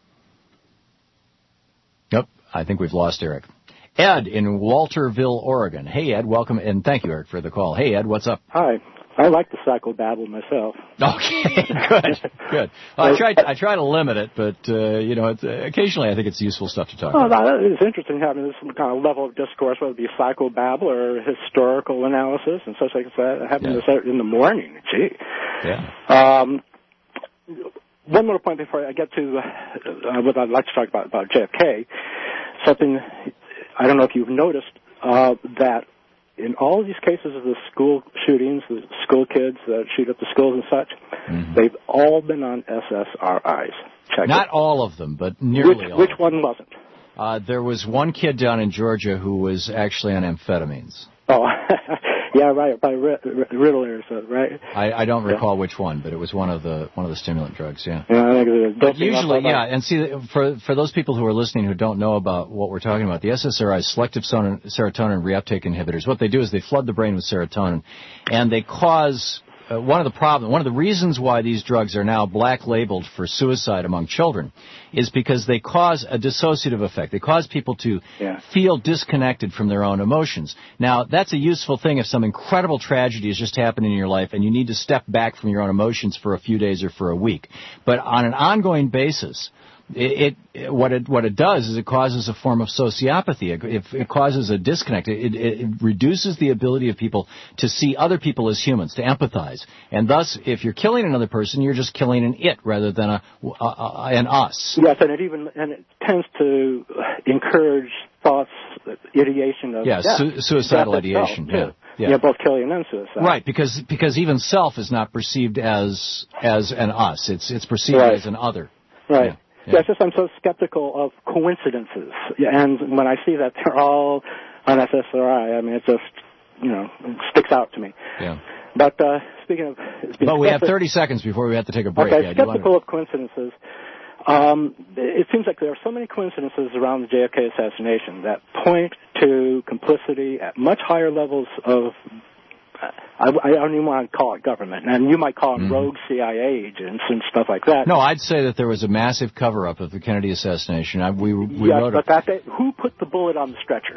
Nope, I think we've lost Eric. Ed in Walterville, Oregon. Hey, Ed, welcome, and thank you, Eric, for the call. Hey, Ed, what's up? Hi. I like the psychobabble myself. Okay, good. Well, I try to limit it, but occasionally I think it's useful stuff to talk about. It's interesting having this kind of level of discourse, whether it be psychobabble or historical analysis and such like that. Having this in the morning, gee. Yeah. one more point before I get to what I'd like to talk about JFK. Something I don't know if you've noticed that in all of these cases of the school shootings, the school kids that shoot up the schools and such, they've all been on SSRIs. Not all of them, but nearly all. Which one wasn't? There was one kid down in Georgia who was actually on amphetamines. Oh, yeah, right. By Riddler, right? I don't recall which one, but it was one of the stimulant drugs. Yeah. Yeah, I think it was but usually, yeah. And see, for those people who are listening who don't know about what we're talking about, the SSRIs, selective serotonin reuptake inhibitors. What they do is they flood the brain with serotonin, and they cause. One of the reasons why these drugs are now black labeled for suicide among children is because they cause a dissociative effect. They cause people to feel disconnected from their own emotions. Now, that's a useful thing if some incredible tragedy has just happened in your life and you need to step back from your own emotions for a few days or for a week. But on an ongoing basis, what it does is it causes a form of sociopathy. It causes a disconnect. It reduces the ability of people to see other people as humans, to empathize. And thus, if you're killing another person, you're just killing an it rather than an us. Yes, and it tends to encourage thoughts, ideation of death. Suicidal ideation. Yeah, both killing and suicide. Right, because even self is not perceived as an us. It's perceived as an other. Right. Yeah. Yeah, it's just I'm so skeptical of coincidences. And when I see that they're all on SSRI, I mean, it just, it sticks out to me. Yeah. But speaking of... But we have 30 seconds before we have to take a break. Okay, skeptical of coincidences. It seems like there are so many coincidences around the JFK assassination that point to complicity at much higher levels of... I don't even want to call it government, and you might call them rogue CIA agents and stuff like that. No, I'd say that there was a massive cover-up of the Kennedy assassination. We wrote who put the bullet on the stretcher?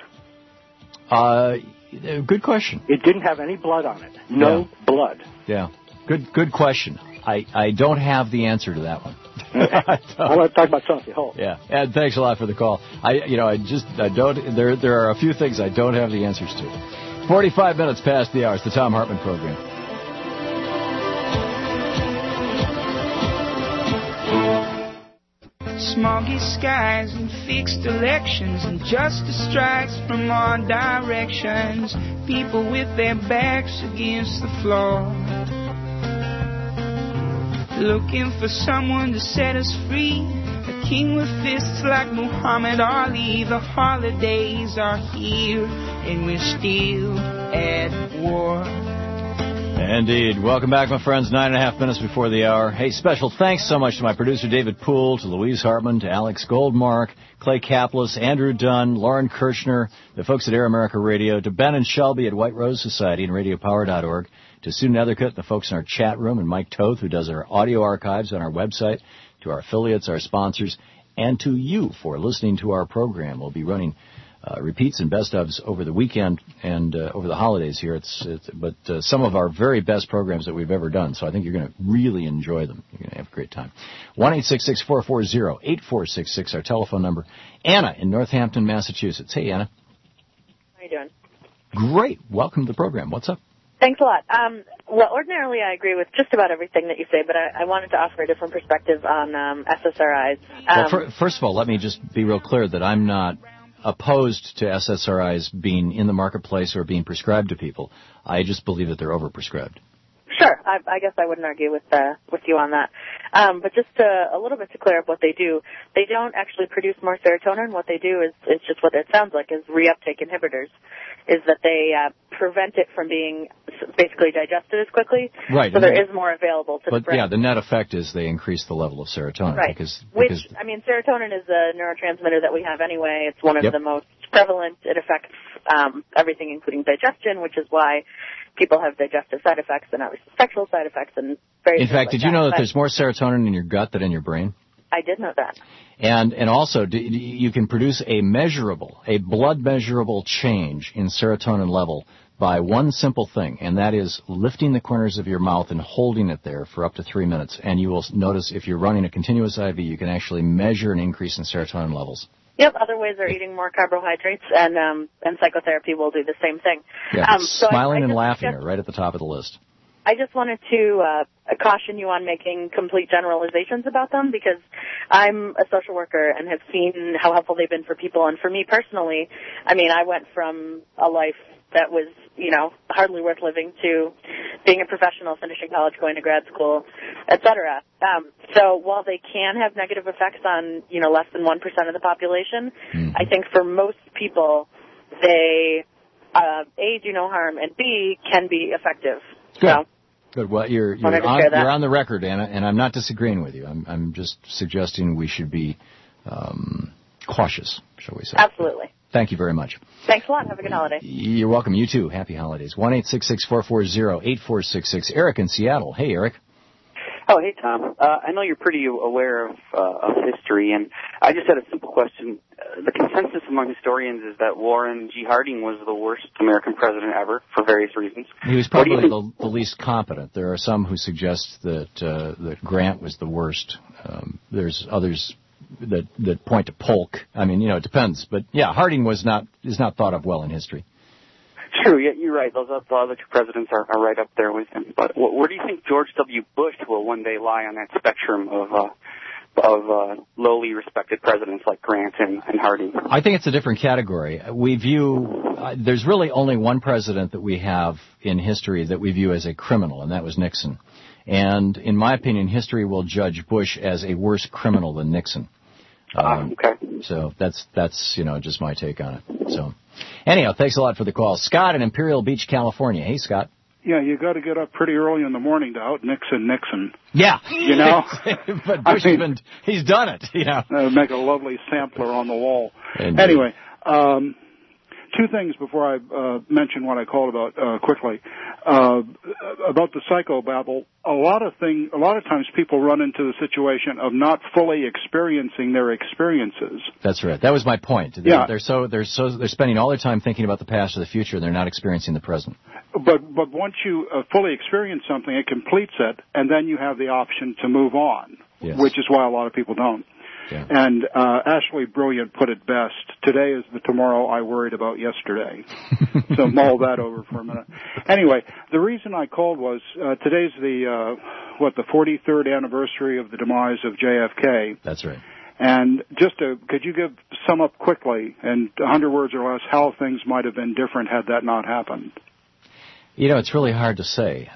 Good question. It didn't have any blood on it. No blood. Yeah. Good question. I don't have the answer to that one. I want to talk about Chauncey Holt. Yeah, and thanks a lot for the call. I don't. There are a few things I don't have the answers to. 45 minutes past the hour. It's the Thom Hartmann Program. Smoggy skies and fixed elections, and justice strikes from all directions. People with their backs against the floor, looking for someone to set us free. A king with fists like Muhammad Ali. The holidays are here, and we're still at war. Indeed. Welcome back, my friends. 9.5 minutes before the hour. Hey, special thanks so much to my producer, David Poole, to Louise Hartman, to Alex Goldmark, Clay Kaplis, Andrew Dunn, Lauren Kirshner, the folks at Air America Radio, to Ben and Shelby at White Rose Society and RadioPower.org, to Sue Nethercutt, the folks in our chat room, and Mike Toth, who does our audio archives on our website, to our affiliates, our sponsors, and to you for listening to our program. We'll be running repeats and best-ofs over the weekend and over the holidays here. But some of our very best programs that we've ever done, so I think you're going to really enjoy them. You're going to have a great time. 1-866-440-8466, our telephone number. Anna in Northampton, Massachusetts. Hey, Anna. How you doing? Great. Welcome to the program. What's up? Thanks a lot. Well, ordinarily I agree with just about everything that you say, but I wanted to offer a different perspective on SSRIs. Well, first of all, let me just be real clear that I'm not opposed to SSRIs being in the marketplace or being prescribed to people. I just believe that they're overprescribed. Sure. I guess I wouldn't argue with you on that. But just a little bit to clear up what they do. They don't actually produce more serotonin. What they do is just what it sounds like is reuptake inhibitors, is that they prevent it from being basically digested as quickly. Right. So there is more available to the brain. Yeah, the net effect is they increase the level of serotonin. Right. Serotonin is a neurotransmitter that we have anyway. It's one of the most prevalent. It affects everything, including digestion, which is why people have digestive side effects and obviously sexual side effects and various In fact, things did you know that there's more serotonin in your gut than in your brain? I did know that. And also, you can produce a blood measurable change in serotonin level by one simple thing, and that is lifting the corners of your mouth and holding it there for up to 3 minutes. And you will notice if you're running a continuous IV, you can actually measure an increase in serotonin levels. Yep, other ways are eating more carbohydrates, and psychotherapy will do the same thing. Yeah, smiling and laughing are right at the top of the list. I just wanted to caution you on making complete generalizations about them, because I'm a social worker and have seen how helpful they've been for people. And for me personally, I mean, I went from a life that was, hardly worth living to being a professional, finishing college, going to grad school, et cetera. So while they can have negative effects on, less than 1% of the population, I think for most people, they, A, do no harm, and B, can be effective. Good. So, Good. Well, you're on the record, Anna, and I'm not disagreeing with you. I'm just suggesting we should be cautious, shall we say. Absolutely. Thank you very much. Thanks a lot. Have a good holiday. You're welcome. You too. Happy holidays. 1-866-440-8466. Eric in Seattle. Hey, Eric. Oh, hey, Tom. I know you're pretty aware of history, and I just had a simple question. The consensus among historians is that Warren G. Harding was the worst American president ever for various reasons. He was probably the least competent. There are some who suggest that Grant was the worst. There's others that point to Polk. I mean, it depends. But, yeah, Harding is not thought of well in history. True, yeah, you're right. Those other two presidents are right up there with him. But where do you think George W. Bush will one day lie on that spectrum of lowly respected presidents like Grant and Harding? I think it's a different category. We view there's really only one president that we have in history that we view as a criminal, and that was Nixon. And in my opinion, history will judge Bush as a worse criminal than Nixon. Okay. So that's just my take on it. So anyhow, thanks a lot for the call. Scott in Imperial Beach, California. Hey, Scott. Yeah, you got to get up pretty early in the morning to out Nixon. Yeah. But Bush he's done it. Yeah. Make a lovely sampler on the wall. Indeed. Anyway, two things before I mention what I called about quickly. About the psychobabble, a lot of times people run into the situation of not fully experiencing their experiences. That's right. That was my point. They're spending all their time thinking about the past or the future, and they're not experiencing the present. But once you fully experience something, it completes it, and then you have the option to move on, which is why a lot of people don't. Yeah. And Ashley Brilliant put it best. Today is the tomorrow I worried about yesterday. So mull that over for a minute. Anyway, the reason I called was today's the 43rd anniversary of the demise of JFK. That's right. And could you sum up quickly, in 100 words or less, how things might have been different had that not happened? It's really hard to say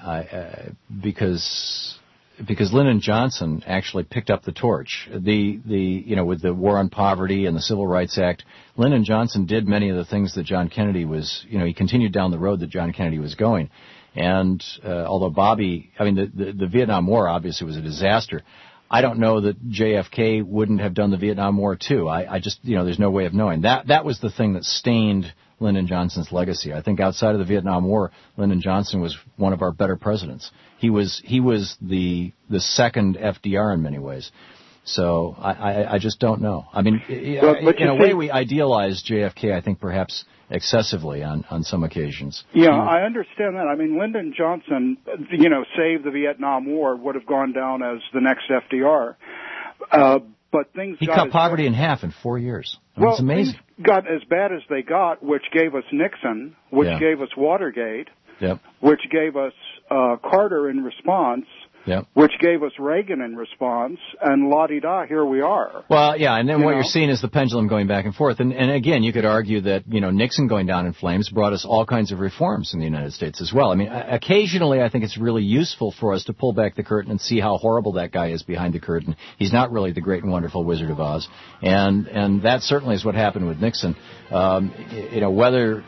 because Lyndon Johnson actually picked up the torch. With the War on Poverty and the Civil Rights Act, Lyndon Johnson did many of the things that John Kennedy was, he continued down the road that John Kennedy was going. And although the Vietnam War obviously was a disaster, I don't know that JFK wouldn't have done the Vietnam War too. I just, there's no way of knowing. That was the thing that stained Lyndon Johnson's legacy. I think outside of the Vietnam War, Lyndon Johnson was one of our better presidents. He was the second FDR in many ways. So I just don't know. I mean, in a way, we idealize JFK, I think, perhaps excessively on some occasions. Yeah, I understand that. I mean, Lyndon Johnson, saved the Vietnam War, would have gone down as the next FDR. But things he cut poverty in half in 4 years. It's amazing. Things got as bad as they got, which gave us Nixon, which gave us Watergate, which gave us Carter in response, which gave us Reagan in response, and la-di-da, here we are. Well, yeah, and then you're seeing is the pendulum going back and forth. And again, you could argue that, Nixon going down in flames brought us all kinds of reforms in the United States as well. I mean, occasionally I think it's really useful for us to pull back the curtain and see how horrible that guy is behind the curtain. He's not really the great and wonderful Wizard of Oz. And that certainly is what happened with Nixon. Whatever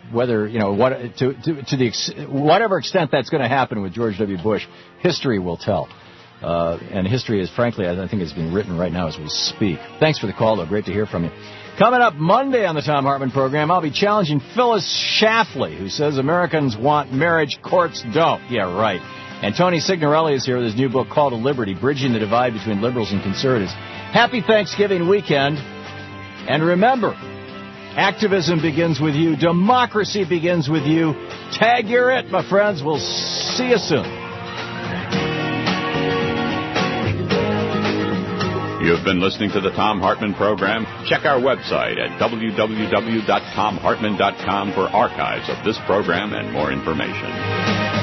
extent that's going to happen with George W. Bush, history will tell. And history is, frankly, I think is being written right now as we speak. Thanks for the call, though. Great to hear from you. Coming up Monday on the Tom Hartman program, I'll be challenging Phyllis Schlafly, who says Americans want marriage, courts don't. Yeah, right. And Tony Signorelli is here with his new book called Liberty, Bridging the Divide Between Liberals and Conservatives. Happy Thanksgiving weekend. And remember, activism begins with you. Democracy begins with you. Tag you're it, my friends. We'll see you soon. You've been listening to the Tom Hartman program. Check our website at www.tomhartman.com for archives of this program and more information.